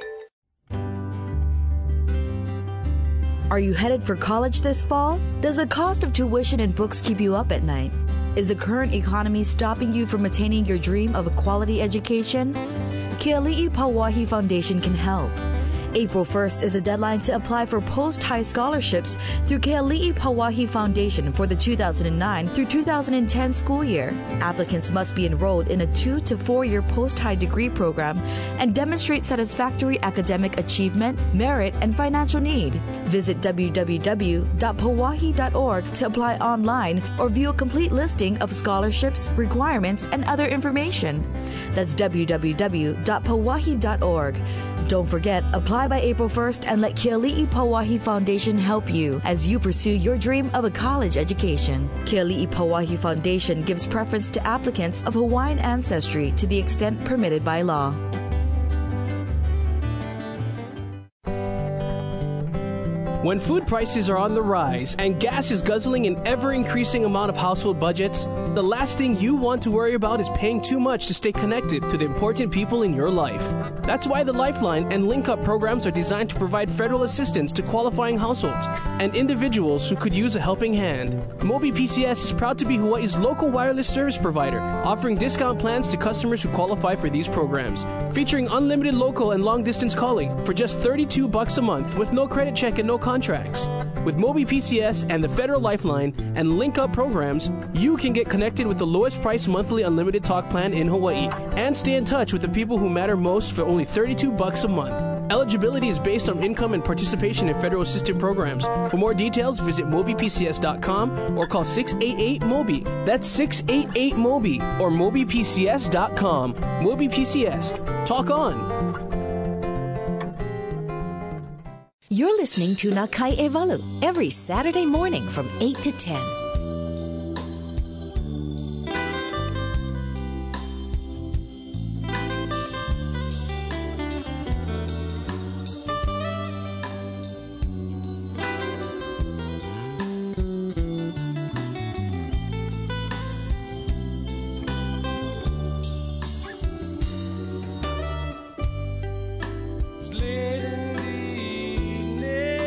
Are you headed for college this fall? Does the cost of tuition and books keep you up at night? Is the current economy stopping you from attaining your dream of a quality education? Keali'i Pauahi Foundation can help. April first is a deadline to apply for post-high scholarships through Keali'i Pauahi Foundation for the two thousand nine through two thousand ten school year. Applicants must be enrolled in a two to four year post-high degree program and demonstrate satisfactory academic achievement, merit, and financial need. Visit w w w dot pauahi dot org to apply online or view a complete listing of scholarships, requirements, and other information. That's w w w dot pauahi dot org. Don't forget, apply by April first and let Keali'i Pauahi Foundation help you as you pursue your dream of a college education. Keali'i Pauahi Foundation gives preference to applicants of Hawaiian ancestry to the extent permitted by law.
When food prices are on the rise and gas is guzzling an ever-increasing amount of household budgets, the last thing you want to worry about is paying too much to stay connected to the important people in your life. That's why the Lifeline and Link Up programs are designed to provide federal assistance to qualifying households and individuals who could use a helping hand. Mobi P C S is proud to be Hawaii's local wireless service provider, offering discount plans to customers who qualify for these programs, featuring unlimited local and long-distance calling for just thirty-two bucks a month with no credit check and no cost. contracts. With Mobi P C S and the Federal Lifeline and Link Up programs, you can get connected with the lowest price monthly unlimited talk plan in Hawaii and stay in touch with the people who matter most for only thirty-two bucks a month. Eligibility is based on income and participation in federal assistance programs. For more details, visit mobi p c s dot com or call six eight eight MOBI. That's six eight eight MOBI or mobi p c s dot com. Mobi P C S. Talk on.
You're listening to Nakai Evalu every Saturday morning from eight to ten.
It's late in the evening,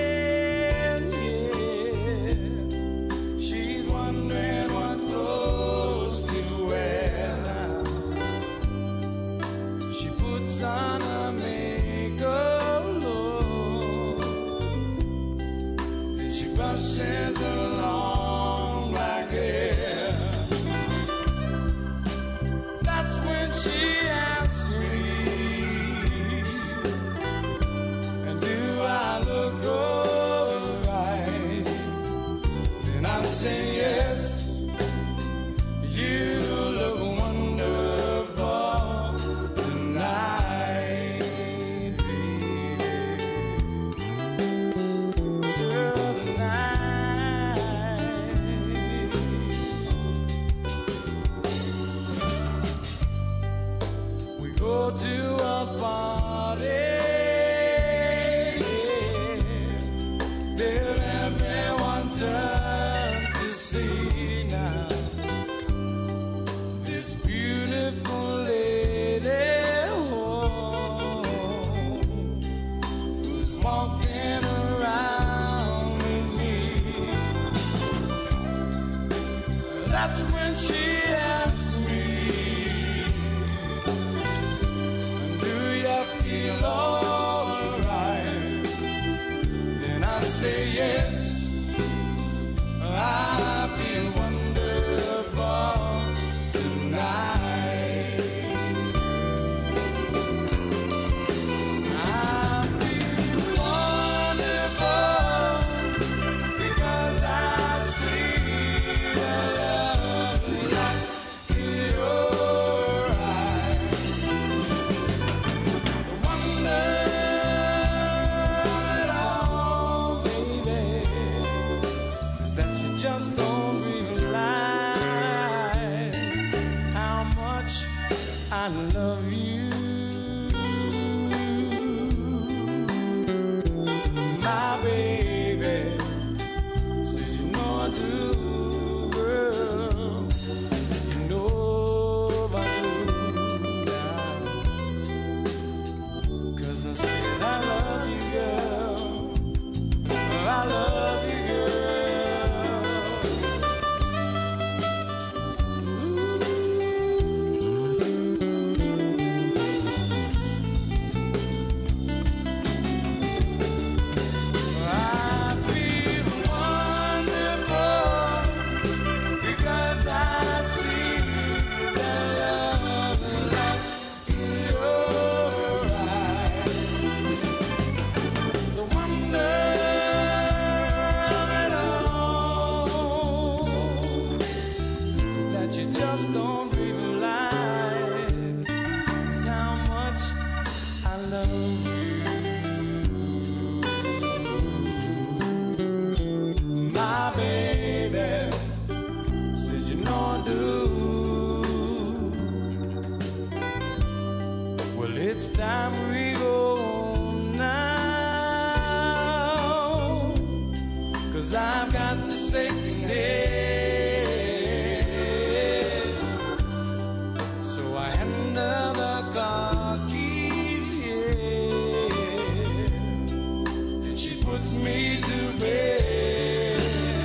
yeah. She's wondering what clothes to wear now. She puts on her makeup low, then she brushes her long black hair. That's when she asks me, I look alright, then I say yes. You look wonderful tonight, baby. Girl, tonight. We go to a party. Turns to see now this beautiful lady, oh, who's walking around with me. That's when she asks me, do you feel alright? Then I say yes. I feel wonderful tonight. I feel wonderful because I see the love light in your eyes. The wonder at all, baby, that you just don't realize how much I love you, my baby. Says you know I do, girl. You know I do, 'cause I said I love you, girl. I love you, girl. It's time we go now, 'cause I've got the second head. So I hand her the car keys, yeah, and she puts me to bed.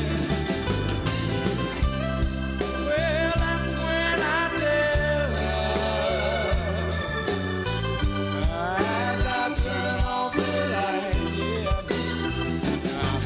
Well, that's when I tell her, as I turn off the light, yeah,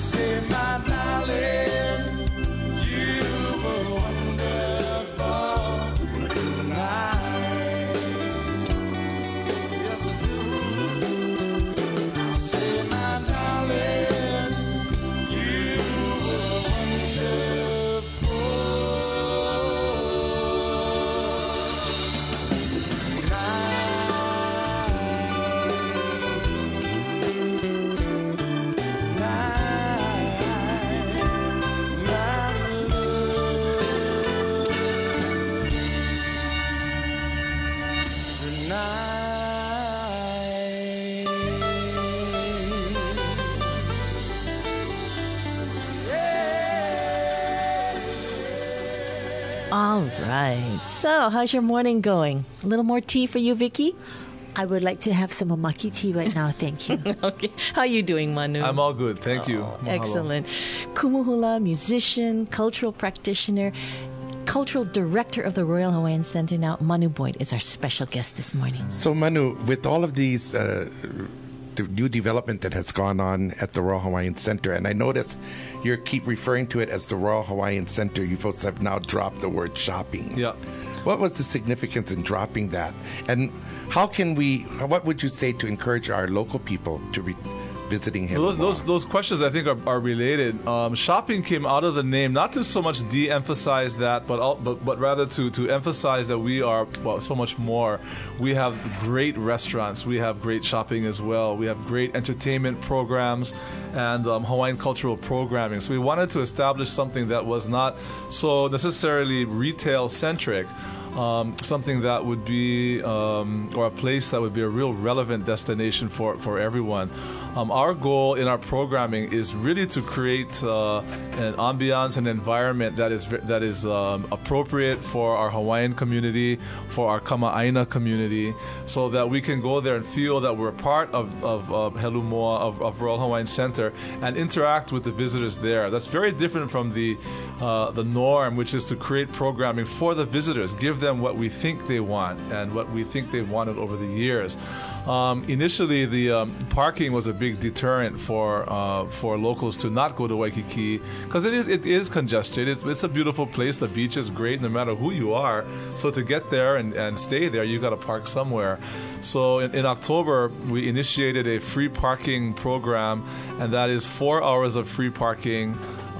All right. So, how's your morning going? A little more tea for you, Vicky?
I would like to have some amaki tea right now, thank you.
Okay. How are you doing, Manu?
I'm all good. Thank you.
Oh,
Mahalo.
excellent. Kumuhula, musician, cultural practitioner, cultural director of the Royal Hawaiian Center. Now, Manu Boyd is our special guest this morning.
So, Manu, with all of these uh, the new development that has gone on at the Royal Hawaiian Center, and I notice you keep referring to it as the Royal Hawaiian Center. You folks have now dropped the word shopping.
Yeah.
What was the significance in dropping that? And how can we, what would you say to encourage our local people to be visiting him?
Those, those those questions I think are, are related. Um, shopping came out of the name not to so much de-emphasize that, but all, but but rather to to emphasize that we are well, so much more. We have great restaurants. We have great shopping as well. We have great entertainment programs and um, Hawaiian cultural programming. So we wanted to establish something that was not so necessarily retail centric. Um, something that would be, um, or a place that would be a real relevant destination for, for everyone. Um, our goal in our programming is really to create uh, an ambiance, an environment that is that is um, appropriate for our Hawaiian community, for our Kama'aina community, so that we can go there and feel that we're part of, of, of Helu Moa, of, of Royal Hawaiian Center, and interact with the visitors there. That's very different from the uh, the norm, which is to create programming for the visitors, give them what we think they want and what we think they've wanted over the years. Um, initially, the um, parking was a big deterrent for uh, for locals to not go to Waikiki because it is it is congested. It's, it's a beautiful place. The beach is great, no matter who you are. So to get there and, and stay there, you got to park somewhere. So in, in October, we initiated a free parking program, and that is four hours of free parking.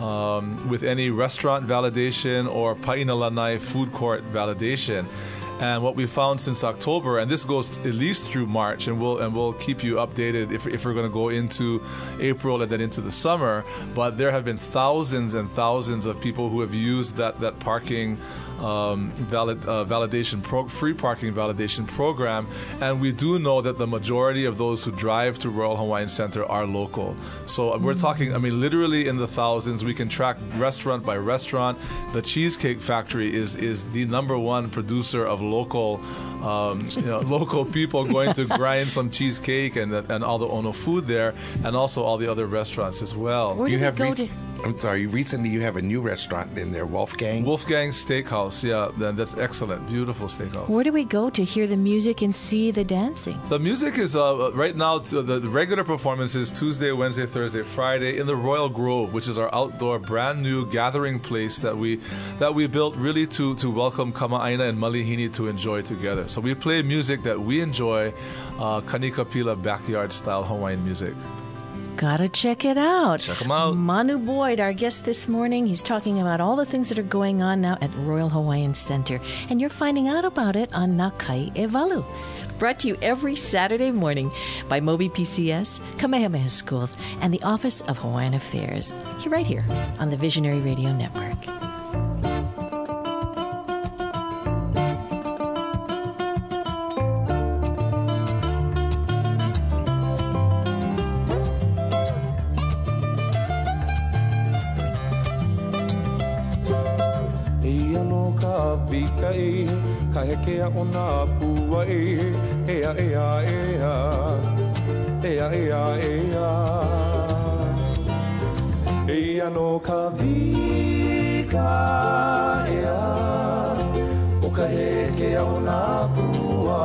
Um, with any restaurant validation or Paina Lanai food court validation. And what we found since October, and this goes at least through March, and we'll and we'll keep you updated if, if we're going to go into April and then into the summer. But there have been thousands and thousands of people who have used that that parking um, valid uh, validation pro- free parking validation program, and we do know that the majority of those who drive to Royal Hawaiian Center are local. So we're talking, I mean, literally in the thousands. We can track restaurant by restaurant. The Cheesecake Factory is is the number one producer of local, um, you know, local people going to grind some cheesecake and and all the Ono food there, and also all the other restaurants as well.
Where do
you
we
have
go
rec-
to?
I'm sorry. Recently, you have a new restaurant in there, Wolfgang.
Wolfgang Steakhouse, yeah, then that's excellent, beautiful steakhouse.
Where do we go to hear the music and see the dancing?
The music is uh, right now. To the, the regular performance is Tuesday, Wednesday, Thursday, Friday in the Royal Grove, which is our outdoor, brand new gathering place that we that we built really to to welcome Kama'aina and Malihini to enjoy together. So we play music that we enjoy, uh, Kanikapila backyard style Hawaiian music.
Gotta check it out.
Check them out.
Manu Boyd, our guest this morning, he's talking about all the things that are going on now at Royal Hawaiian Center. And you're finding out about it on Nakai Evalu. Brought to you every Saturday morning by Mobi P C S, Kamehameha Schools, and the Office of Hawaiian Affairs. Here, right here on the Visionary Radio Network.
Kai, kai kea o nā pua e, ea ea ea, ea ea ea. Ea no ka vika ea, o ka he kea o nā pua.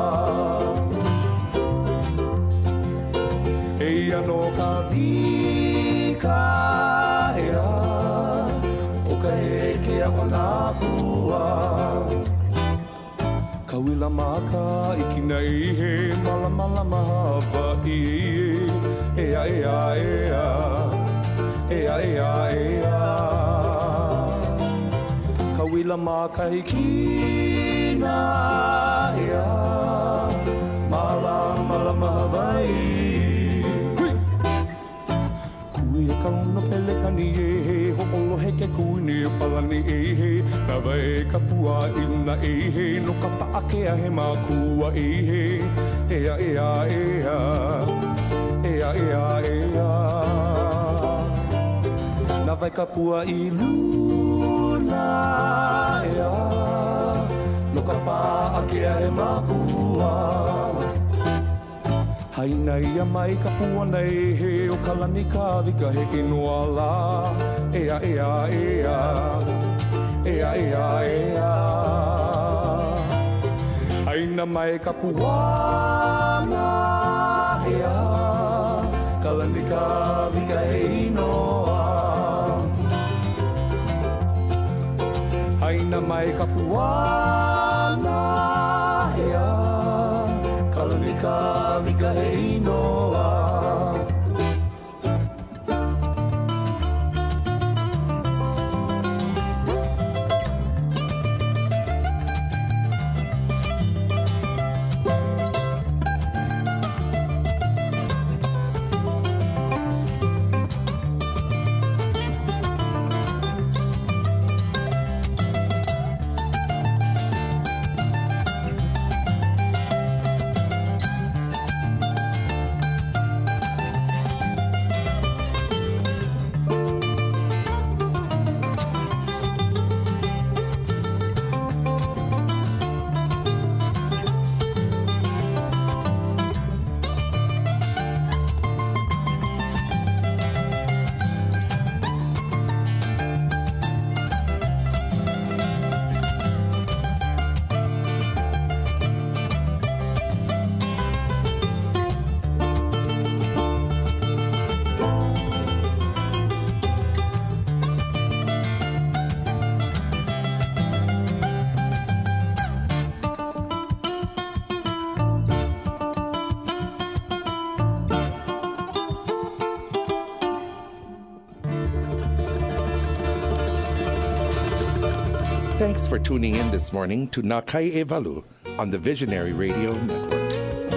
Ea no ka vika ea, o ka he kea o nā pua. Kawila maka ikina i he mala mala mahava i ea ea ea ea ea ea Kawila maka ikina ea mala mala mahava i Kui e kauna pele kani e he ho'olo he ke kui ni palani e he Nawa e ka pua ina e he no ka paakea he makua e he Ea ea ea Ea ea ea Nawa e ka pua i luna ea akea he makua. Haina ia mai ka pua nei he o kalani ka vika he inoa la. Ea, ea, ea, ea, ea, ea. Haina mai ka puana ea, kalani ka vika he inoa. Haina mai ka puana ea, kalani ka vika he inoa.
Thanks for tuning in this morning to Nakai Evalu on the Visionary Radio Network.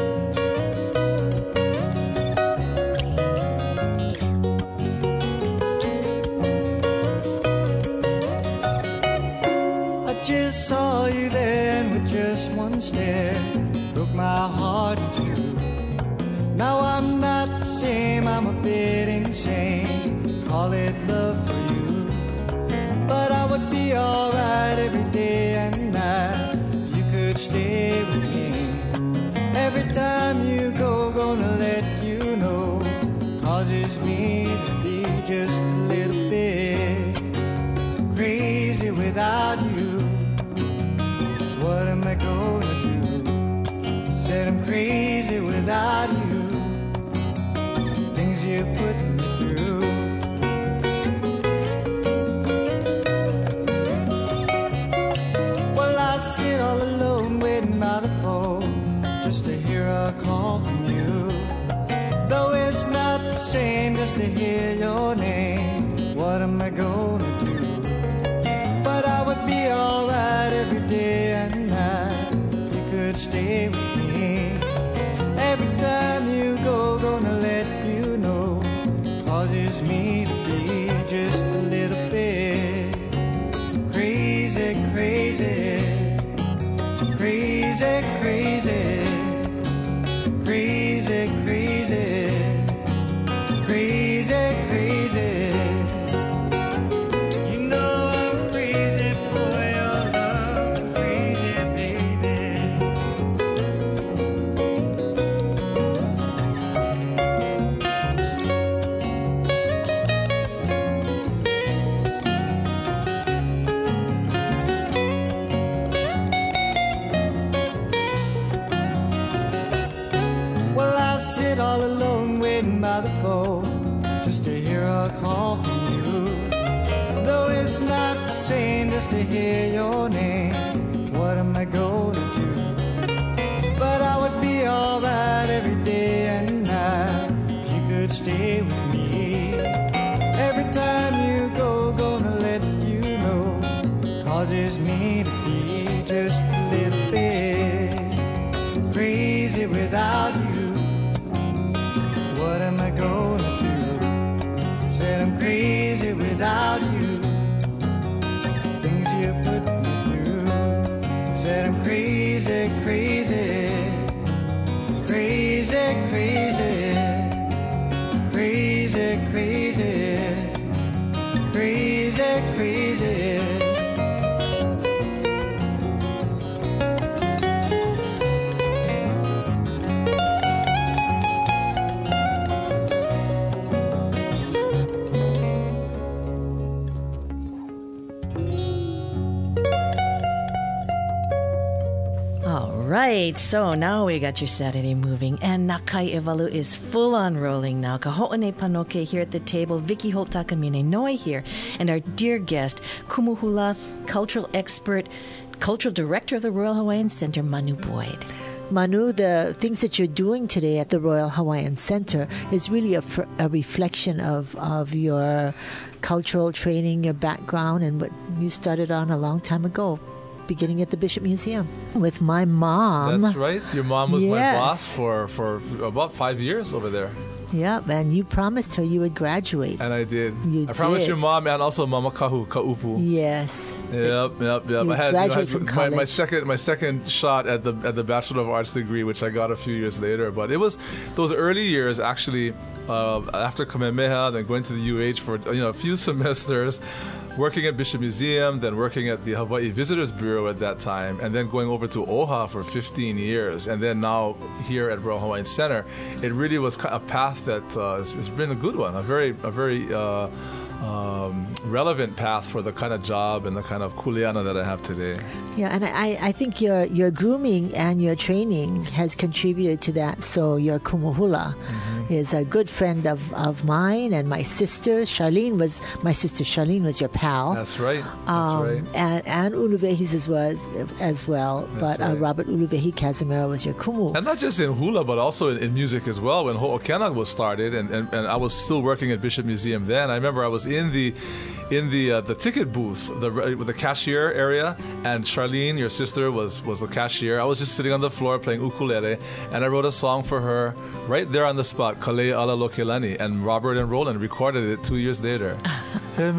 I just saw you there and with just one stare broke my heart in two. Now I'm not the same, I'm a bit insane. Call it love for you. But I would be alright every day and night if you could stay with me. Every time you go, gonna let you know, causes me to be just a little bit crazy without you. What am I gonna do? Said I'm crazy without you. Things you put me through. Sit all alone waiting by the phone just to hear a call from you. Though it's not the same just to hear your name. What am I gonna do? But I would be alright every day and night if you could stay with me. Every time you go, gonna let you know, causes me to be just a little bit crazy, crazy. Crazy, crazy, crazy, crazy, crazy, crazy. You know I'm crazy for your love, crazy, baby. Sit all alone waiting by the phone just to hear a call from you. Though it's not the same just to hear your name. What am I gonna do? But I would be alright every day and night if you could stay with me. Every time you go, gonna let you know, causes me to be just a little bit crazy without you. What am I gonna do? Said I'm crazy without you. Things you put me through. Said I'm crazy, crazy, crazy, crazy, crazy, crazy, crazy, crazy.
right, so now we got your Saturday moving, and Nakai Evalu is full on rolling now. Kaho'one Panoke here at the table, Vicky Holt Takamine Noi here, and our dear guest, Kumuhula cultural expert, cultural director of the Royal Hawaiian Center, Manu Boyd.
Manu, the things that you're doing today at the Royal Hawaiian Center is really a, fr- a reflection of, of your cultural training, your background, and what you started on a long time ago, beginning at the Bishop Museum with my mom.
That's right. Your mom was
Yes.
my boss for, for about five years over there.
Yeah, and you promised her you would graduate.
And I did.
You
I promised
did.
your mom and also Mama Kahu, Kaupu.
Yes.
Yep, yep, yep.
You
I had,
graduated
you know,
from
I had my, my
college.
second my second shot at the at the Bachelor of Arts degree, which I got a few years later. But it was those early years actually. Uh, after Kamehameha, then going to the U H for you know a few semesters, working at Bishop Museum, then working at the Hawaii Visitors Bureau at that time, and then going over to O H A for fifteen years, and then now here at Royal Hawaiian Center. It really was a path that uh, has, has been a good one, a very a very uh, um, relevant path for the kind of job and the kind of kuleana that I have today.
Yeah, and I, I think your your grooming and your training has contributed to that. So your kumuhula
Mm-hmm.
is a good friend of, of mine and my sister. Charlene was my sister. Charlene was your pal.
That's right. That's
Um,
right.
And and Uluvehi's as well, as well.
That's
but uh,
right.
Robert Uluvehi Casimiro was your kumu.
And not just in hula, but also in, in music as well. When Ho'okena was started, and, and, and I was still working at Bishop Museum then, I remember I was in the in the uh, the ticket booth, the with the cashier area, and Charlene, your sister, was was the cashier. I was just sitting on the floor playing ukulele, and I wrote a song for her right there on the spot, Kalei Ala Lokelani, and Robert and Roland recorded it two years later.
And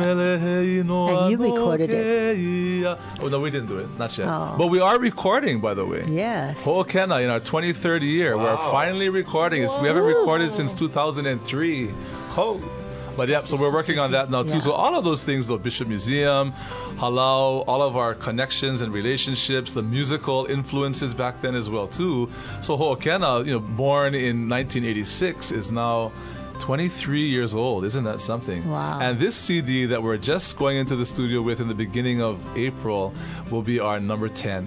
you recorded it.
Oh no, we didn't do it, not yet.
Oh.
But we are recording, by the way.
Yes.
Ho'okena in our twenty-third year. We're finally recording. It's, we haven't recorded since two thousand three. Ho! But yeah, so we're working on that now too.
Yeah.
So all of those things, though, Bishop Museum, Halau, all of our connections and relationships, the musical influences back then as well too. So Ho'okena, you know, born in nineteen eighty-six, is now twenty-three years old. Isn't that something?
Wow.
And this C D that we're just going into the studio with in the beginning of April will be our number ten.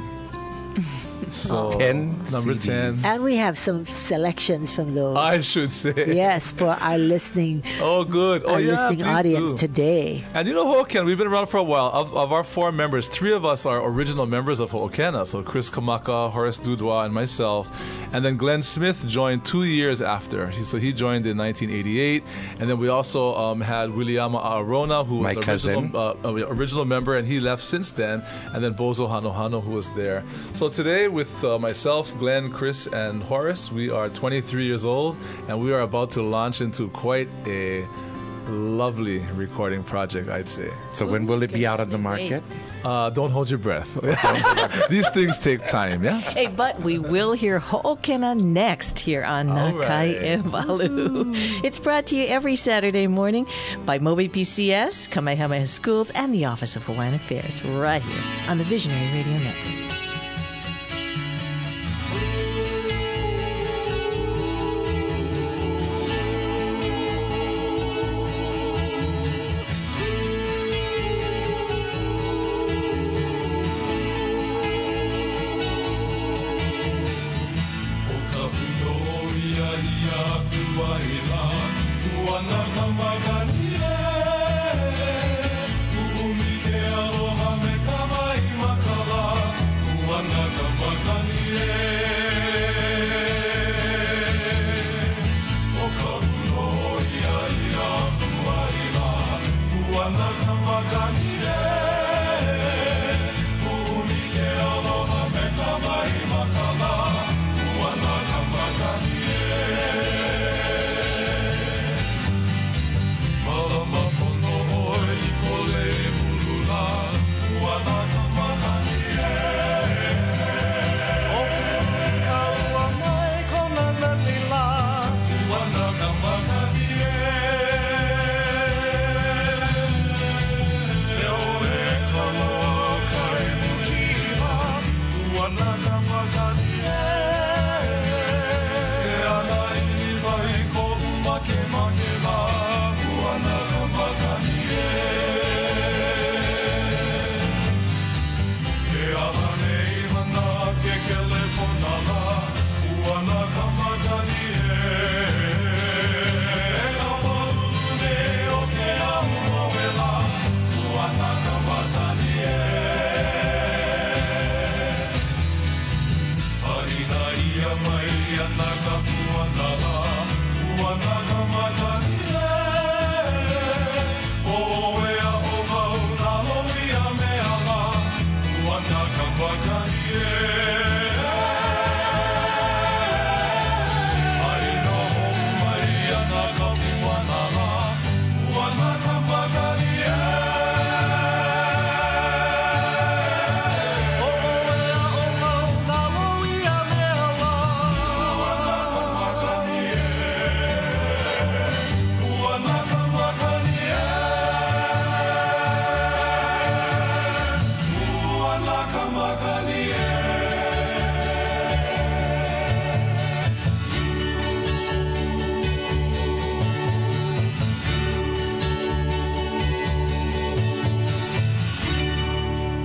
So
ten
number
C Ds.
ten.
And we have some selections from those.
I should say.
Yes, for our listening.
Oh, good. Oh,
our
yeah,
listening
please
audience
do.
today.
And you know Ho'okena, we've been around for a while. Of, of our four members, three of us are original members of Ho'okena. So Chris Kamaka, Horace Dudois, and myself. And then Glenn Smith joined two years after. He, so he joined in nineteen eighty-eight. And then we also um, had Williama Aarona, who was
My
the
cousin.
original, uh, uh, original member, and he left since then. And then Bozo Hanohano, who was there. So today, with uh, myself, Glenn, Chris, and Horace, we are twenty-three years old, and we are about to launch into quite a lovely recording project, I'd say.
So when will it be out on the market?
Uh, don't hold your breath. These things take time, yeah?
Hey, but we will hear Ho'okena next here on
All
Nakai
right.
Evalu. It's brought to you every Saturday morning by Mobi P C S, Kamehameha Schools, and the Office of Hawaiian Affairs, right here on the Visionary Radio Network.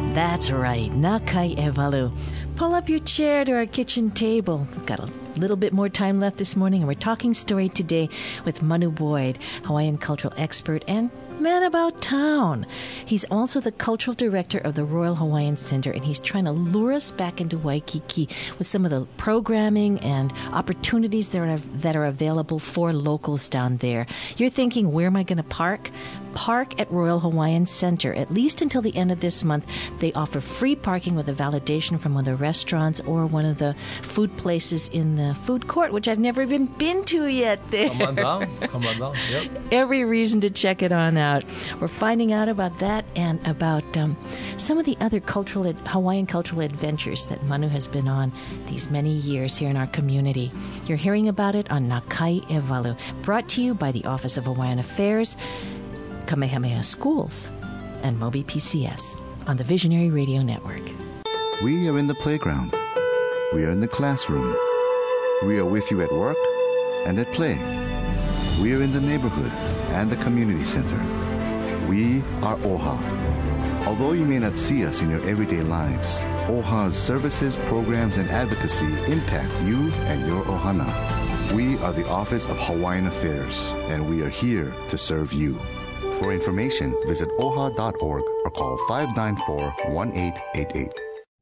That's right, Nakai Evalu. Pull up your chair to our kitchen table. We've got a little bit more time left this morning, and we're talking story today with Manu Boyd, Hawaiian cultural expert and man about town. He's also the cultural director of the Royal Hawaiian Center, and he's trying to lure us back into Waikiki with some of the programming and opportunities that are, that are available for locals down there. You're thinking, where am I going to park? Park at Royal Hawaiian Center. At least until the end of this month, they offer free parking with a validation from one of the restaurants or one of the food places in the food court, which I've never even been to yet there.
Come on down. Come on down. Yep.
Every reason to check it on out. We're finding out about that and about um, some of the other cultural Hawaiian cultural adventures that Manu has been on these many years here in our community. You're hearing about it on Nakai Evalu, brought to you by the Office of Hawaiian Affairs, Kamehameha Schools, and Moby P C S on the Visionary Radio Network.
We are in the playground. We are in the classroom. We are with you at work and at play. We are in the neighborhood and the community center. We are O H A. Although you may not see us in your everyday lives, O H A's services, programs, and advocacy impact you and your ohana. We are the Office of Hawaiian Affairs, and we are here to serve you. For information, visit O H A dot org or call five nine four, one eight eight eight.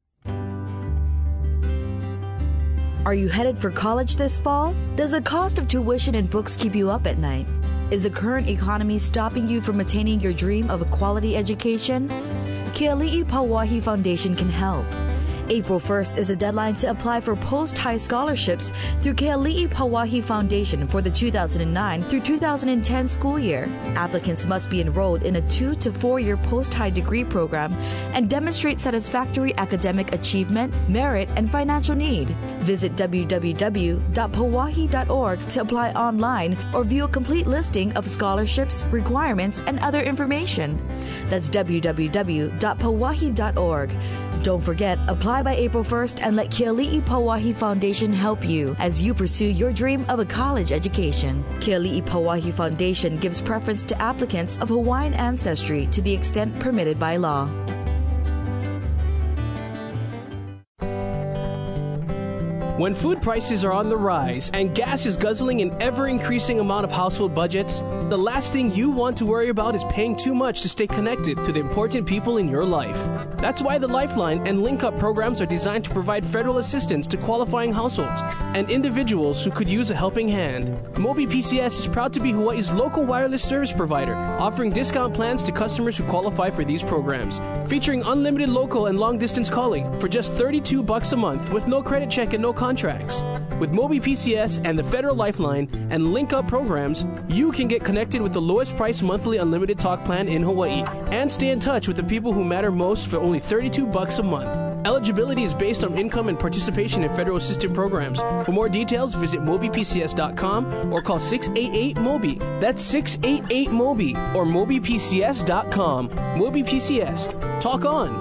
Are you headed for college this fall? Does the cost of tuition and books keep you up at night? Is the current economy stopping you from attaining your dream of a quality education? Keali'i Pauahi Foundation can help. April first is the deadline to apply for post-high scholarships through Keali'i Pauahi Foundation for the two thousand nine through two thousand ten school year. Applicants must be enrolled in a two to four year post-high degree program and demonstrate satisfactory academic achievement, merit, and financial need. Visit w w w dot pauahi dot org to apply online or view a complete listing of scholarships, requirements, and other information. That's w w w dot pauahi dot org. Don't forget, apply by April first and let Keali'i Pauahi Foundation help you as you pursue your dream of a college education. Keali'i Pauahi Foundation gives preference to applicants of Hawaiian ancestry to the extent permitted by law.
When food prices are on the rise and gas is guzzling an ever-increasing amount of household budgets, the last thing you want to worry about is paying too much to stay connected to the important people in your life. That's why the Lifeline and Link Up programs are designed to provide federal assistance to qualifying households and individuals who could use a helping hand. Moby P C S is proud to be Hawaii's local wireless service provider, offering discount plans to customers who qualify for these programs, featuring unlimited local and long-distance calling for just thirty-two bucks a month with no credit check and no contracts. With Moby P C S and the Federal Lifeline and Link Up programs, you can get connected with the lowest price monthly unlimited talk plan in Hawaii and stay in touch with the people who matter most for only thirty-two bucks a month. Eligibility is based on income and participation in federal assistance programs. For more details, visit moby p c s dot com or call six eight eight M O B I. That's six eight eight M O B I or moby p c s dot com. Moby P C S. Talk on.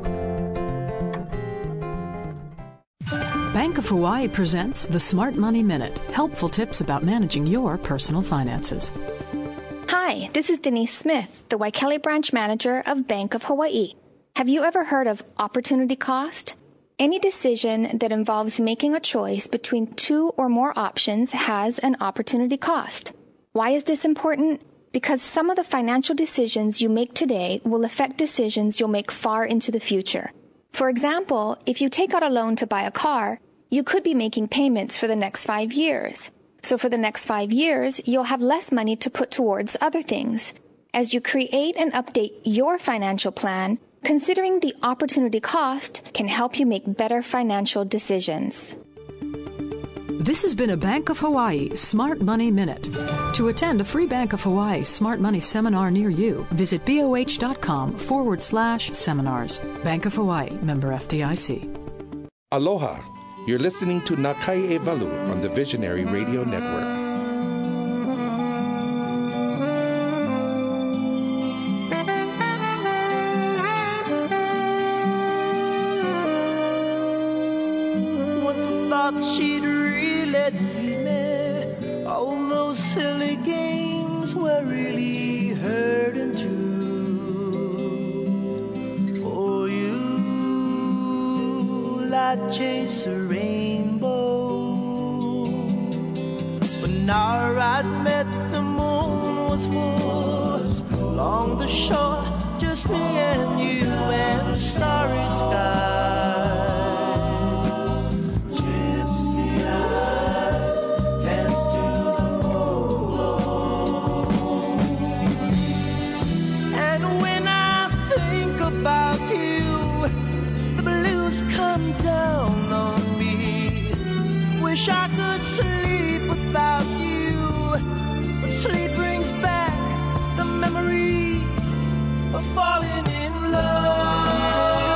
Bank of Hawaii presents the Smart Money Minute. Helpful tips about managing your personal finances.
Hi, this is Denise Smith, the Waikele branch manager of Bank of Hawaii. Have you ever heard of opportunity cost? Any decision that involves making a choice between two or more options has an opportunity cost. Why is this important? Because some of the financial decisions you make today will affect decisions you'll make far into the future. For example, if you take out a loan to buy a car, you could be making payments for the next five years. So for the next five years, you'll have less money to put towards other things. As you create and update your financial plan, considering the opportunity cost can help you make better financial decisions.
This has been a Bank of Hawaii Smart Money Minute. To attend a free Bank of Hawaii Smart Money seminar near you, visit boh.com forward slash seminars. Bank of Hawaii, member F D I C.
Aloha. You're listening to Nakai Evalu on the Visionary Radio Network.
Thought she'd really need me. All those silly games were really hurting too. For you I'd chase a rainbow. When our eyes met, the moon was full. Along the shore, just me and you and the starry sky. Gypsy eyes dance to the moon. And when I think about you, the blues come down on me. Wish I could sleep without you, but sleep brings back the memories of falling in love.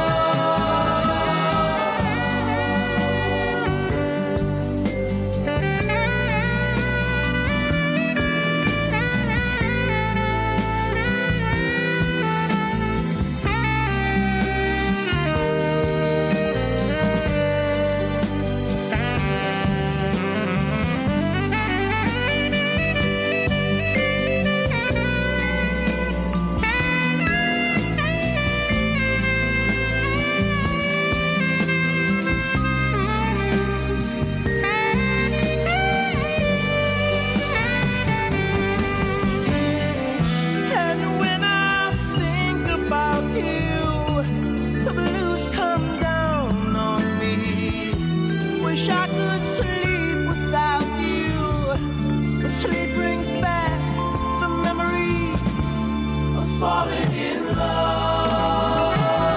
Falling in love.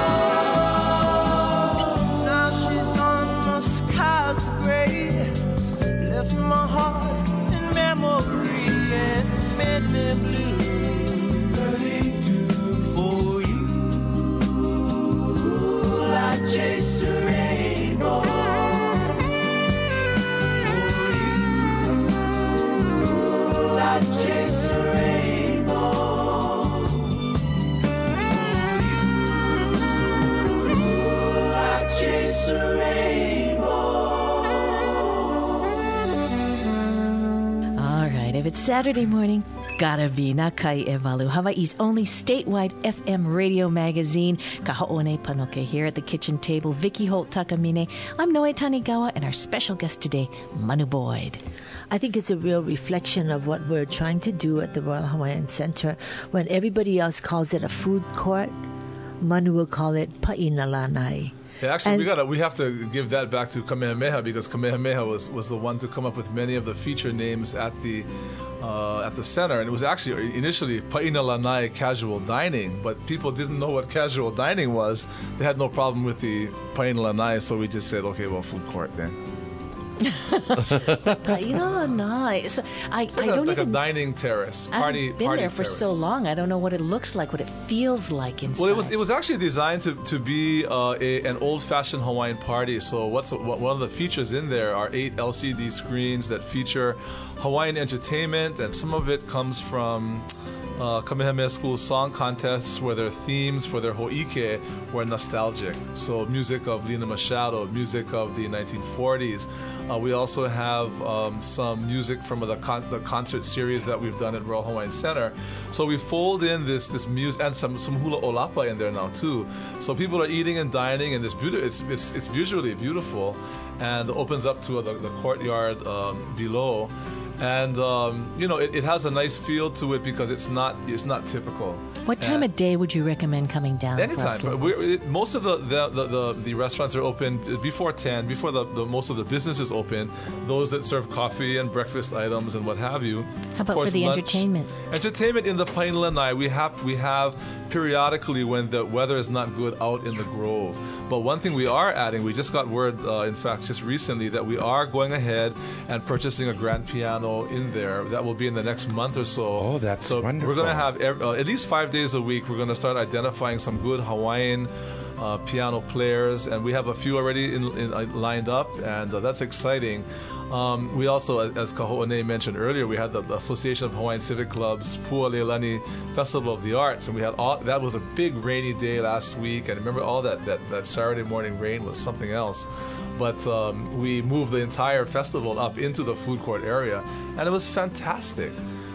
Now she's gone, the skies are gray, left my heart in memory and made me blue. Learning to for you, I chase a rainbow. For you, I chase a rainbow. Chase a rainbow.
All right, if it's Saturday morning, gotta be na Kai Evalu, Hawaii's only statewide F M radio magazine. Kaho'one Panoke here at the kitchen table. Vicky Holt Takamine. I'm Noe Tanigawa, and our special guest today, Manu Boyd.
I think it's a real reflection of what we're trying to do at the Royal Hawaiian Center. When everybody else calls it a food court, Manu will call it Pa'inalanai.
Yeah, actually,
And-
we gotta we have to give that back to Kamehameha, because Kamehameha was, was the one to come up with many of the feature names at the uh, at the center, and it was actually initially Pa'ina Lanai casual dining, but people didn't know what casual dining was. They had no problem with the Pa'ina Lanai, so we just said, okay, well, food court then.
You know, nice. I,
It's
I
like, a,
don't
like
even.
a dining terrace,
I
party
haven't been
party
there for
terrace.
so long. I don't know what it looks like, what it feels like inside.
Well, it was it was actually designed to to be uh, a, an old-fashioned Hawaiian party. So what's what, one of the features in there are eight L C D screens that feature Hawaiian entertainment, and some of it comes from uh, Kamehameha School's song contests, where their themes for their ho'ike were nostalgic. So music of Lina Machado, music of the nineteen forties. Uh, we also have um, some music from the, con- the concert series that we've done at Royal Hawaiian Center. So we fold in this this music and some, some hula olapa in there now too. So people are eating and dining, and it's beautiful. It's, it's it's visually beautiful, and opens up to the, the courtyard um, below. And um, you know, it, it has a nice feel to it because it's not it's not typical.
What time
And-
of day would you recommend coming down? for
Anytime.
us
But
locals?
we're, it, most of the the, the, the the restaurants are open before ten, before the, the most of the businesses open. Those that serve coffee and breakfast items and what have you.
How about
Of course,
for the
lunch.
entertainment?
Entertainment in the Pa'ina Lanai, we have we have periodically when the weather is not good out in the Grove. But one thing we are adding, we just got word, uh, in fact, just recently, that we are going ahead and purchasing a grand piano in there. That will be in the next month or so.
Oh, that's
so
wonderful.
We're going to have ev- uh, at least five days a week. We're going to start identifying some good Hawaiian uh, piano players, and we have a few already in, in, uh, lined up, and uh, that's exciting. Um, we also, as, as Kaho'one mentioned earlier, we had the, the Association of Hawaiian Civic Clubs Pua Leilani Festival of the Arts, and we had all that was a big rainy day last week, and remember all that that, that Saturday morning rain was something else. But um, we moved the entire festival up into the food court area, and it was fantastic.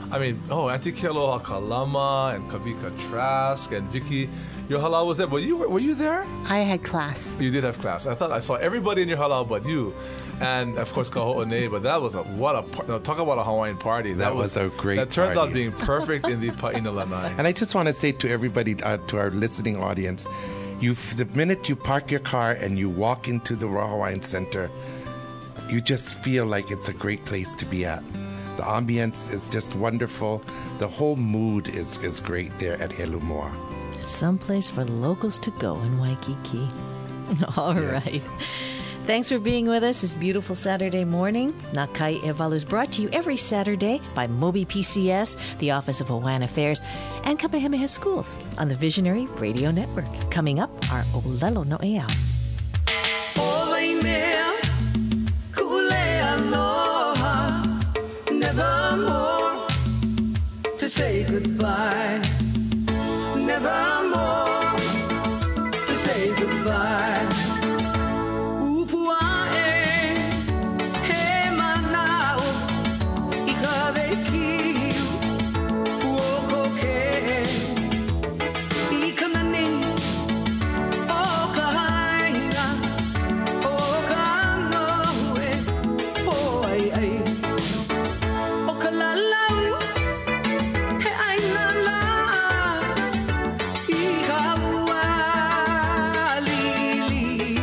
I mean, oh, Auntie Kealoha Kalama and Kavika Trask and Vicky. Your halau was there, but you were, were you there?
I had class.
You did have class. I thought I saw everybody in your halau but you. And of course, Kaho'one, but that was a, what a, par- no, talk about a Hawaiian party.
That, that was, was a great
That turned
party.
out being perfect in the Pa'ina Lanai.
And I just want to say to everybody, uh, to our listening audience, you the minute you park your car and you walk into the Raw Hawaiian Center, you just feel like it's a great place to be at. The ambience is just wonderful. The whole mood is, is great there at Helumoa.
Someplace for locals to go in Waikiki. All
Yes.
right. Thanks for being with us this beautiful Saturday morning. Nā Kai e Walu is brought to you every Saturday by Mobi P C S, the Office of Hawaiian Affairs, and Kamehameha Schools on the Visionary Radio Network. Coming up, our Olelo no Eau.
Ovaimea, kule aloha, nevermore to say goodbye, nevermore to say goodbye. Upuae, he manao, ikavekiu, uokoke, ikanani, okahaina, okanoe, oai ai, okalalau, he ainala, ikaua lili,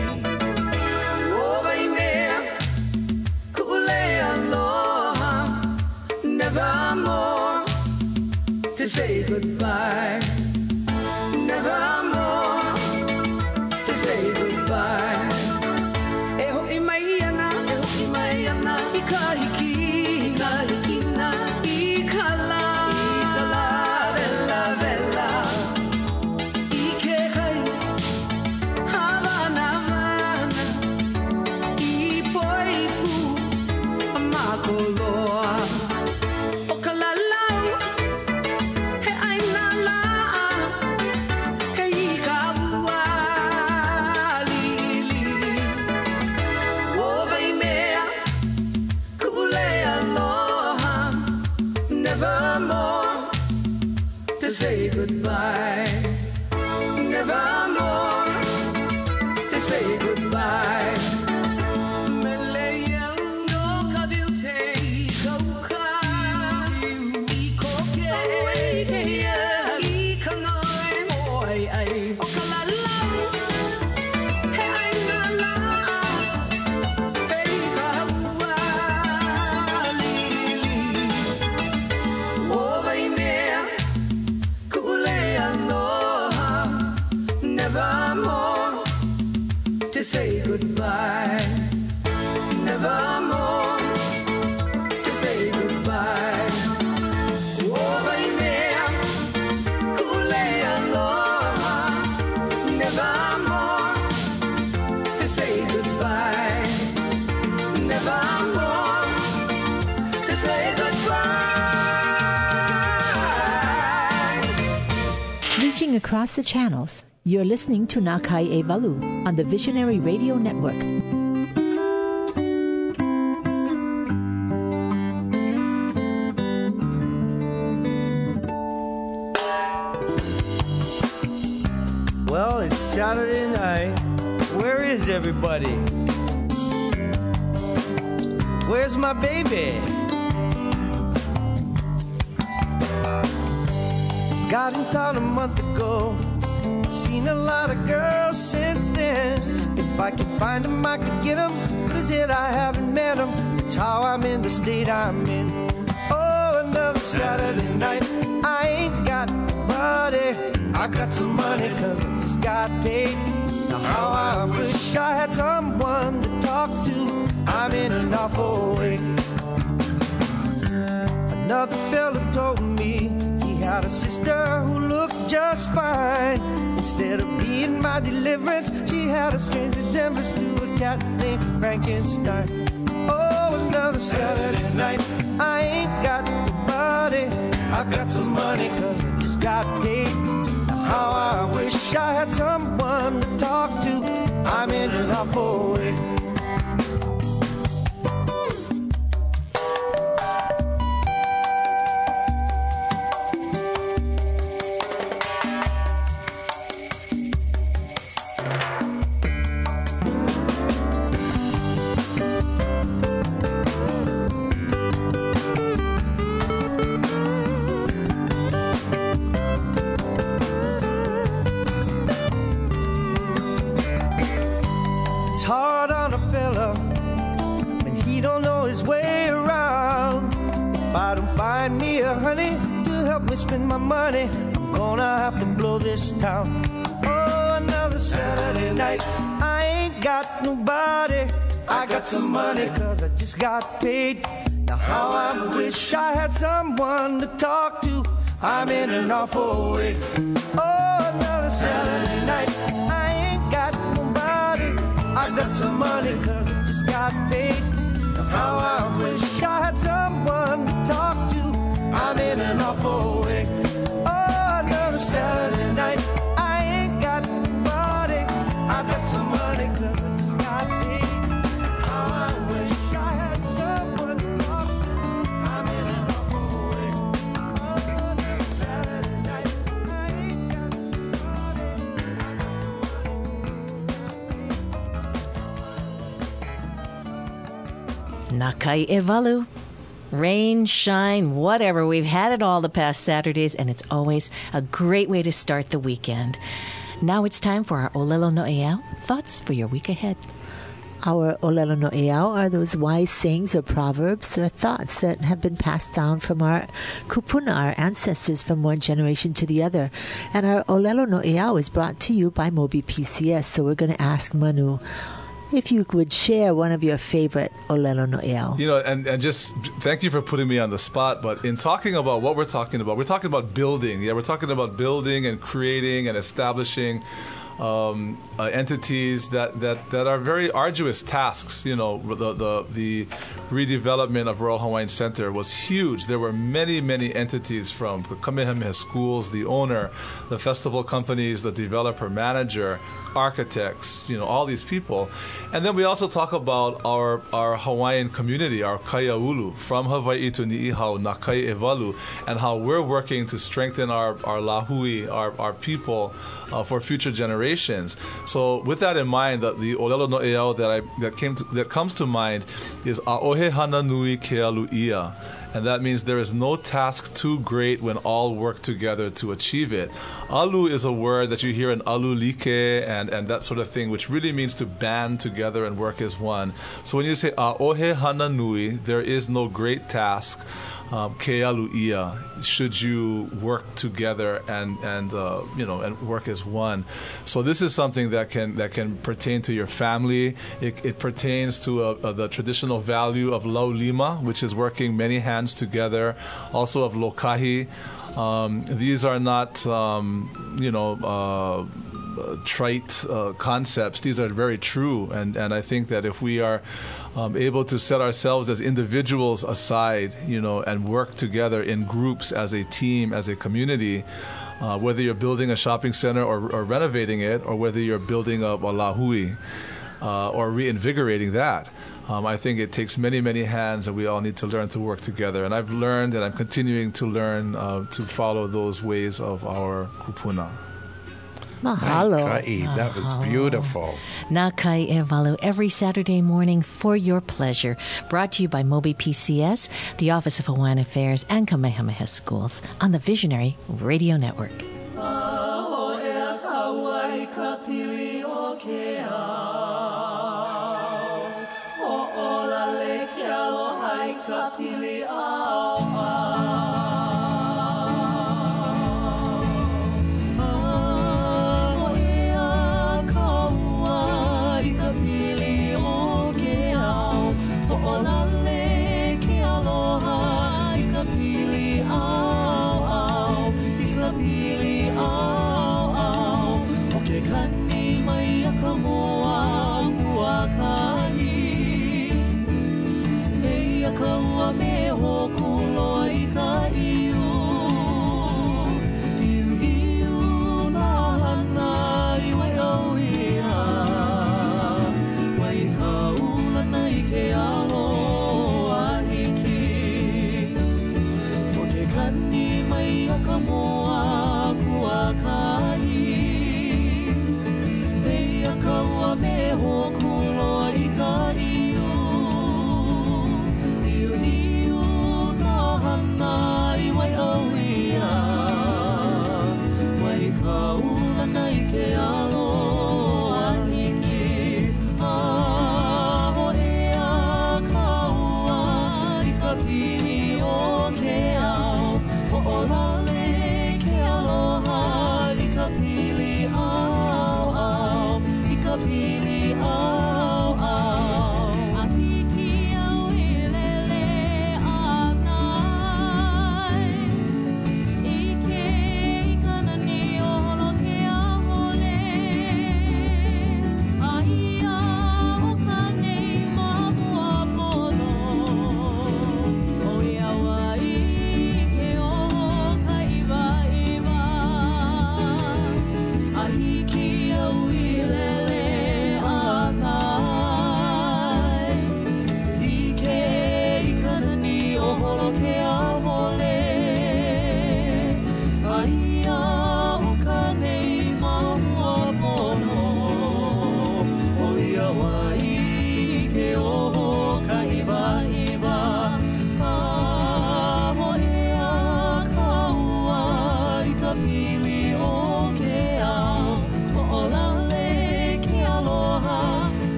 ovaimea, kule aloha, nevermore to say goodbye, nevermore to say goodbye. E ho'i mai ana, e ho'i mai ana, i ka hiki, i ka hiki na, i ka la, i ka la, vela, vela, i ke kai, havana, havana, i poipu, a makoloa. O ka lalau, he aina la, he i ka ua lili. Ovaimea, kule aloha, nevermore to say goodbye, nevermore to say goodbye. Meleia no kabiute i kauka, i koke, i kanoe, moai ai. O ka lalau, he aina la, he i ka ua lili. Ovaimea, kule aloha, nevermore to say goodbye, nevermore to say goodbye. Ovaimea, kule aloha, nevermore to say goodbye, nevermore to say goodbye.
Reaching across the channels, you're listening to Nā Kai e Walu on the Visionary Radio Network.
Well, it's Saturday night. Where is everybody? Where's my baby? Got in town a month ago. Seen a lot of girls since then. If I could find them, I could get them. But is it I haven't met them? It's how I'm in the state I'm in. Oh, another Saturday night. I ain't got nobody. I got some money cause I just got paid. Now how I wish I had someone to talk to. I'm in an awful way. Another fella told me he had a sister who looked just fine. Instead of being my deliverance, she had a strange resemblance to a cat named Frankenstein. Oh, another Saturday night. I ain't got nobody. I got some money cause I just got paid. Now how I wish I had someone to talk to. I'm in an awful way. honey, to help me spend my money. I'm gonna have to blow this town. Oh, another Saturday night, I ain't got nobody. I got some money cause I just got paid. Now how I wish I had someone to talk to. I'm in an awful way. Oh, another Saturday night, I ain't got nobody. I got some money cause I just got paid. Now how I wish I had someone to talk to. I'm in an awful way. Oh, another Saturday night, I ain't got nobody. I got some money cause I just got paid. How I wish I had someone to talk to. I'm in an awful way. Oh, another Saturday night, I ain't got
Nakai Evalu. Rain, shine, whatever. We've had it all the past Saturdays, and it's always a great way to start the weekend. Now it's time for our Olelo No'eau. Thoughts for your week ahead.
Our Olelo No'eau are those wise sayings or proverbs or thoughts that have been passed down from our kupuna, our ancestors, from one generation to the other. And our Olelo No'eau is brought to you by Moby P C S. So we're going to ask Manu if you would share one of your favorite Olelo No'eau.
You know, and, and just thank you for putting me on the spot, but in talking about what we're talking about, we're talking about building. Yeah, we're talking about building and creating and establishing um, uh, entities that, that, that are very arduous tasks. You know, the, the, the redevelopment of Royal Hawaiian Center was huge. There were many, many entities from Kamehameha Schools, the owner, the festival companies, the developer, manager, architects, you know, all these people. And then we also talk about our our Hawaiian community, our Kaiaulu, from Hawaii to Ni'ihau, Nakai Evalu, and how we're working to strengthen our, our lahui, our, our people, uh, for future generations. So with that in mind, the, the Olelo No'eau that I that came to, that comes to mind is A'ohe Hana Nui Ke Alu Ia. And that means there is no task too great when all work together to achieve it. Alu is a word that you hear in alu like and, and that sort of thing, which really means to band together and work as one. So when you say A'ohe Hana Nui, there is no great task. Um, Ke alu ia, should you work together and and uh, you know and work as one. So this is something that can that can pertain to your family. It, it pertains to uh, uh, the traditional value of laulima, which is working many hands together. Also of lokahi. Um, these are not um, you know. Uh, Uh, trite uh, concepts. These are very true, and, and I think that if we are um, able to set ourselves as individuals aside, you know, and work together in groups as a team, as a community, uh, whether you're building a shopping center or, or renovating it, or whether you're building a, a lahui uh, or reinvigorating that, um, I think it takes many, many hands, and we all need to learn to work together. And I've learned, and I'm continuing to learn uh, to follow those ways of our kupuna.
Mahalo.
Kai, that was beautiful.
Nakai Evalu, every Saturday morning for your pleasure. Brought to you by Moby P C S, the Office of Hawaiian Affairs, and Kamehameha Schools on the Visionary Radio Network.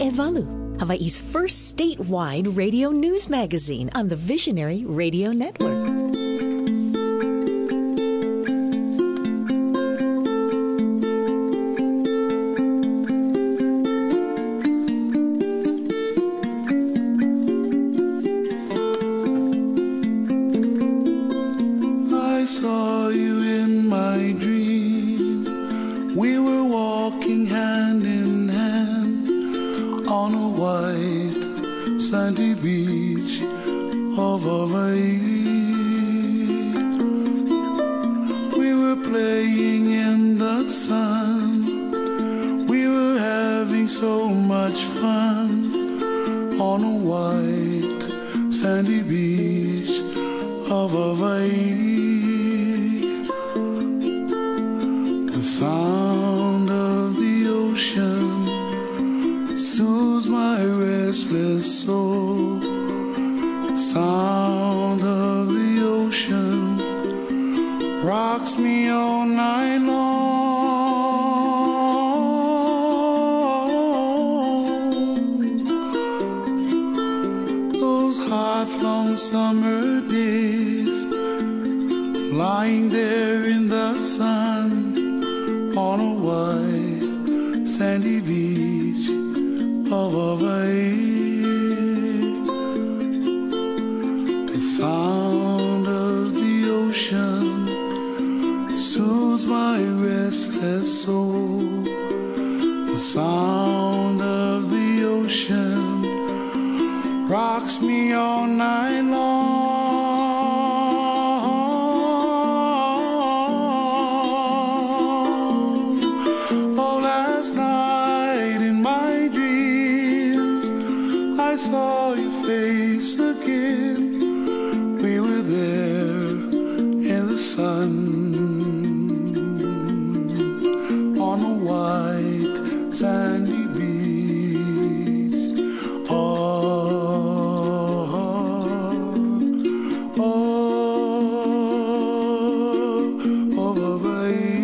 Ka'ewalu, Hawaii's first statewide radio news magazine on the Visionary Radio Network.
I saw you in my dream. We were walking hand in hand on a white sandy beach of Hawaii. We were playing in the sun. We were having so much fun on a white sandy beach of Hawaii. The sound of the ocean soothes my restless soul. The sound of the ocean rocks me all night long. Those hot, long summer days, lying there in the sun on a white sandy beach of Hawaii. The sound of the ocean soothes my restless soul. The sound of the ocean rocks me all night long. Oh, last night in my dreams I saw your face again. We were there in the sun on a white sandy beach. Oh, oh, oh, Hawaii.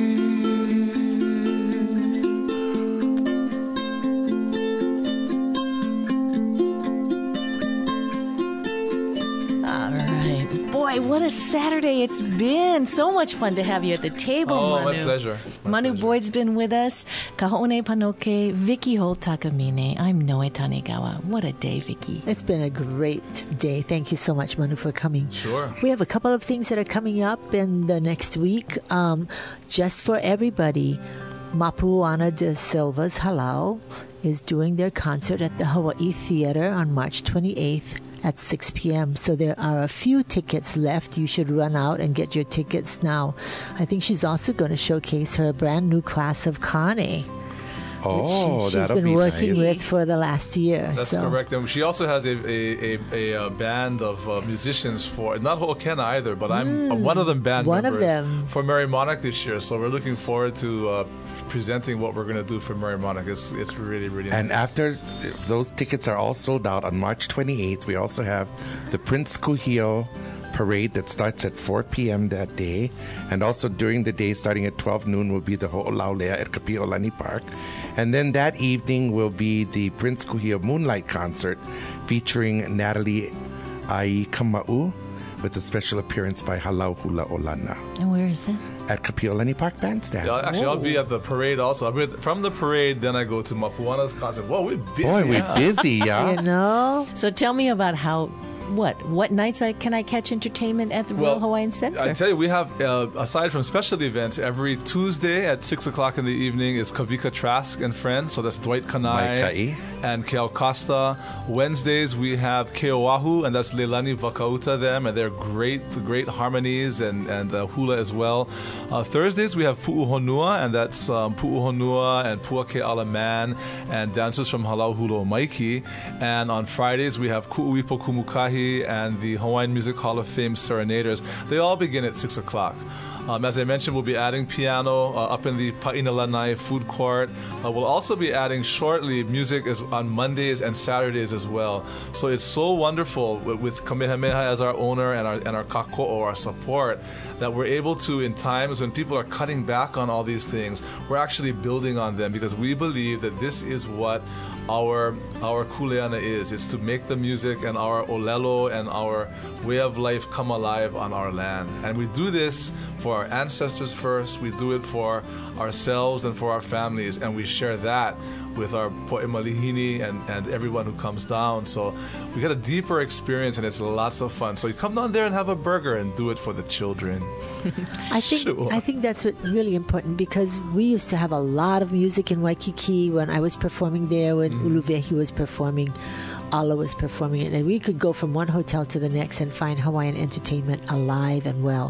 All right. Boy, what a Saturday it's been. So much fun to have you at the table,
Oh,
Manu.
my pleasure. My
Manu
pleasure.
Boyd's been with us. Kahone Panoke, Vicky Holt Takamine. I'm Noe Tanegawa. What a day, Vicky.
It's been a great day. Thank you so much, Manu, for coming.
Sure.
We have a couple of things that are coming up in the next week. Um, just for everybody, Mapuana de Silva's Halau is doing their concert at the Hawaii Theater on March twenty-eighth at six p.m. So there are a few tickets left. You should run out and get your tickets now. I think she's also going to showcase her brand new class of Kane.
Oh,
which she, she's
that'll
been
be
working
nice.
with for the last year.
That's
so.
correct. And she also has a a, a, a, uh band of uh, musicians for, not Ho'okena either, but I'm uh, one of them band
one of
members
them.
for Mary Monarch this year. So we're looking forward to uh, presenting what we're going to do for Mary Monarch. It's, it's really, really
And
nice.
after those tickets are all sold out on March twenty-eighth, we also have the Prince Kuhio parade that starts at four p.m. that day. And also during the day, starting at twelve noon, will be the Ho'olaulea at Kapi'olani Park. And then that evening will be the Prince Kuhio Moonlight Concert featuring Natalie Ai Kama'u with a special appearance by Halau Hula Olana
And where is it?
at Kapi'olani Park Bandstand.
Yeah, actually, I'll be at the parade also. I'll be at- from the parade, then I go to Mapuana's concert. Whoa, we're busy.
Boy, we're
Yeah.
busy, yeah.
You know?
So tell me about how, what, what nights I, can I catch entertainment at the Royal
Well,
Hawaiian Center?
I tell you, we have, uh, aside from special events, every Tuesday at six o'clock in the evening is Kavika Trask and Friends. So that's Dwight Kanai
Maikai.
and Keao Costa. Wednesdays, we have Keoahu, and that's Leilani Vakauta them, and they're great, great harmonies and, and uh, hula as well. Uh, Thursdays, we have Pu'uhonua, and that's um, Pu'uhonua and Puake Ala Man and dancers from Halau Hula Maiki. And on Fridays, we have Ku'uipo Kumukahi and the Hawaiian Music Hall of Fame Serenaders. They all begin at six o'clock. Um, as I mentioned, we'll be adding piano uh, up in the Pa'ina Lanai food court. Uh, we'll also be adding shortly music is on Mondays and Saturdays as well. So it's so wonderful with, with Kamehameha as our owner and our and our kako'o, our support, that we're able to, in times when people are cutting back on all these things, we're actually building on them, because we believe that this is what our our kuleana is. It's to make the music and our olelo and our way of life come alive on our land. And we do this for our ancestors first, we do it for ourselves and for our families, and we share that with our po'emalihini and, and everyone who comes down. So we get a deeper experience, and it's lots of fun. So you come down there and have a burger and do it for the children.
I think
Sure.
I think that's what really important, because we used to have a lot of music in Waikiki when I was performing there, when
Mm-hmm.
Uluvehi was performing, Allah was performing it, and we could go from one hotel to the next and find Hawaiian entertainment alive and well.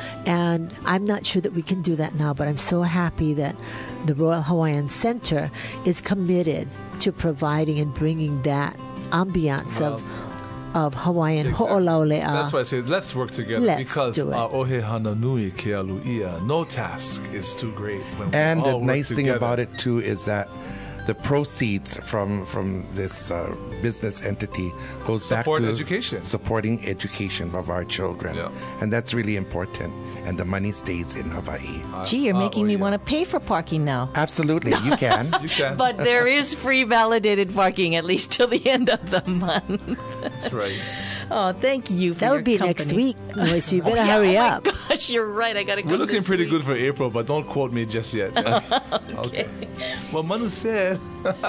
And I'm not sure that we can do that now, but I'm so happy that the Royal Hawaiian Center is committed to providing and bringing that ambiance of of Hawaiian
Exactly.
ho'olaulea.
That's why I say let's work together,
Let's
because
do it.
uh, ohe hana nui ke alu'ia, no task is too great when we
And
all
the
work
nice thing
together.
about it too is that the proceeds from from this uh, business entity goes
Support
back to
education.
supporting education of our children, and that's really important. And the money stays in Hawaii.
Gee, you're making me want to pay for parking now.
Absolutely, you can.
You can.
But there is free validated parking, at least till the end of the month.
That's right.
Oh, thank you for
That
your
would be
company.
next week, Noe, so you better
Oh, yeah,
hurry
oh
up.
my gosh, you're right. I got to go
We're looking
this
pretty
week.
good for April, but don't quote me just yet. Okay. Well, Manu said.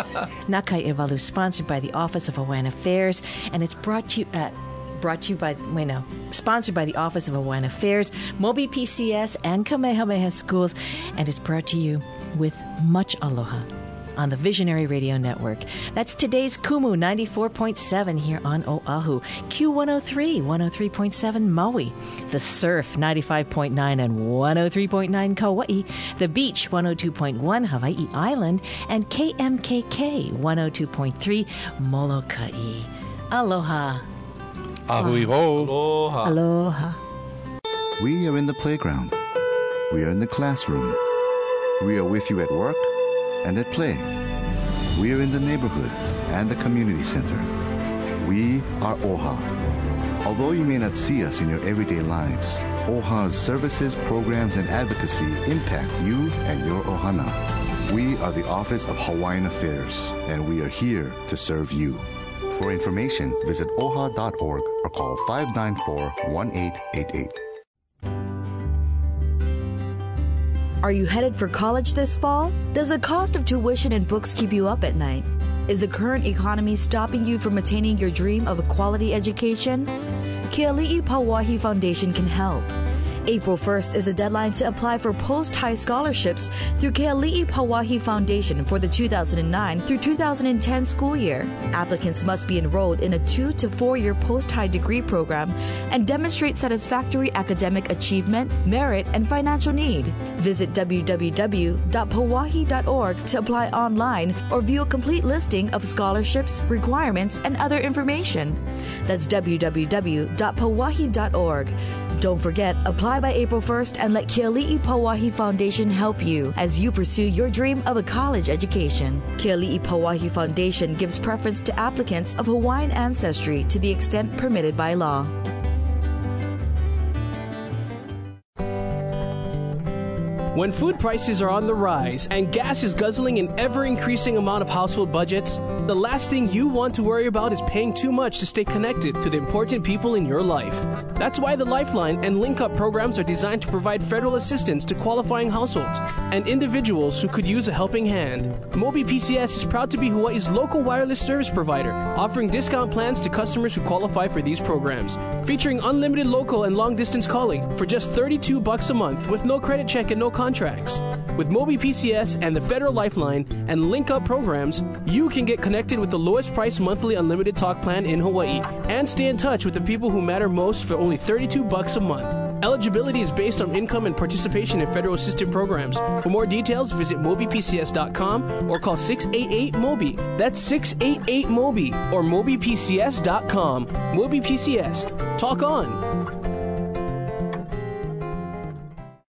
Nakai Evalu, sponsored by the Office of Hawaiian Affairs, and it's brought to you at brought to you by wait no, sponsored by the Office of Hawaiian Affairs, Mobi P C S, and Kamehameha Schools, and it's brought to you with much aloha on the Visionary Radio Network. That's today's Kumu ninety-four point seven here on Oahu, Q one oh three, one oh three point seven Maui, The Surf ninety-five point nine and one oh three point nine Kauai, The Beach one oh two point one Hawaii Island, and K M K K one oh two point three Molokai. Aloha.
Ahui ho.
Aloha.
Aloha.
We are in the playground. We are in the classroom. We are with you at work and at play. We are in the neighborhood and the community center. We are OHA. Although you may not see us in your everyday lives, OHA's services, programs, and advocacy impact you and your ohana. We are the Office of Hawaiian Affairs, and we are here to serve you. For information, visit O H A dot org or call five nine four, one eight eight eight.
Are you headed for college this fall? Does the cost of tuition and books keep you up at night? Is the current economy stopping you from attaining your dream of a quality education? Keali'i Pauahi Foundation can help. April first is a deadline to apply for post-high scholarships through Keali'i Pauahi Foundation for the two thousand nine through two thousand ten school year. Applicants must be enrolled in a two to four year post-high degree program and demonstrate satisfactory academic achievement, merit, and financial need. Visit w w w dot pauahi dot org to apply online or view a complete listing of scholarships, requirements, and other information. That's w w w dot pauahi dot org. Don't forget, apply by April first and let Keali'i Pauahi Foundation help you as you pursue your dream of a college education. Keali'i Pauahi Foundation gives preference to applicants of Hawaiian ancestry to the extent permitted by law.
When food prices are on the rise and gas is guzzling an ever-increasing amount of household budgets, the last thing you want to worry about is paying too much to stay connected to the important people in your life. That's why the Lifeline and Link Up programs are designed to provide federal assistance to qualifying households and individuals who could use a helping hand. Mobi P C S is proud to be Hawaii's local wireless service provider, offering discount plans to customers who qualify for these programs, featuring unlimited local and long-distance calling for just thirty-two bucks a month with no credit check and no contracts. With Mobi P C S and the Federal Lifeline and Link Up programs, you can get connected with the lowest price monthly unlimited talk plan in Hawaii and stay in touch with the people who matter most for only thirty-two bucks a month. Eligibility is based on income and participation in federal assistance programs. For more details, visit mobi p c s dot com or call six eight eight mobi. That's six eight eight mobi or mobi p c s dot com. Mobi P C S. Talk on.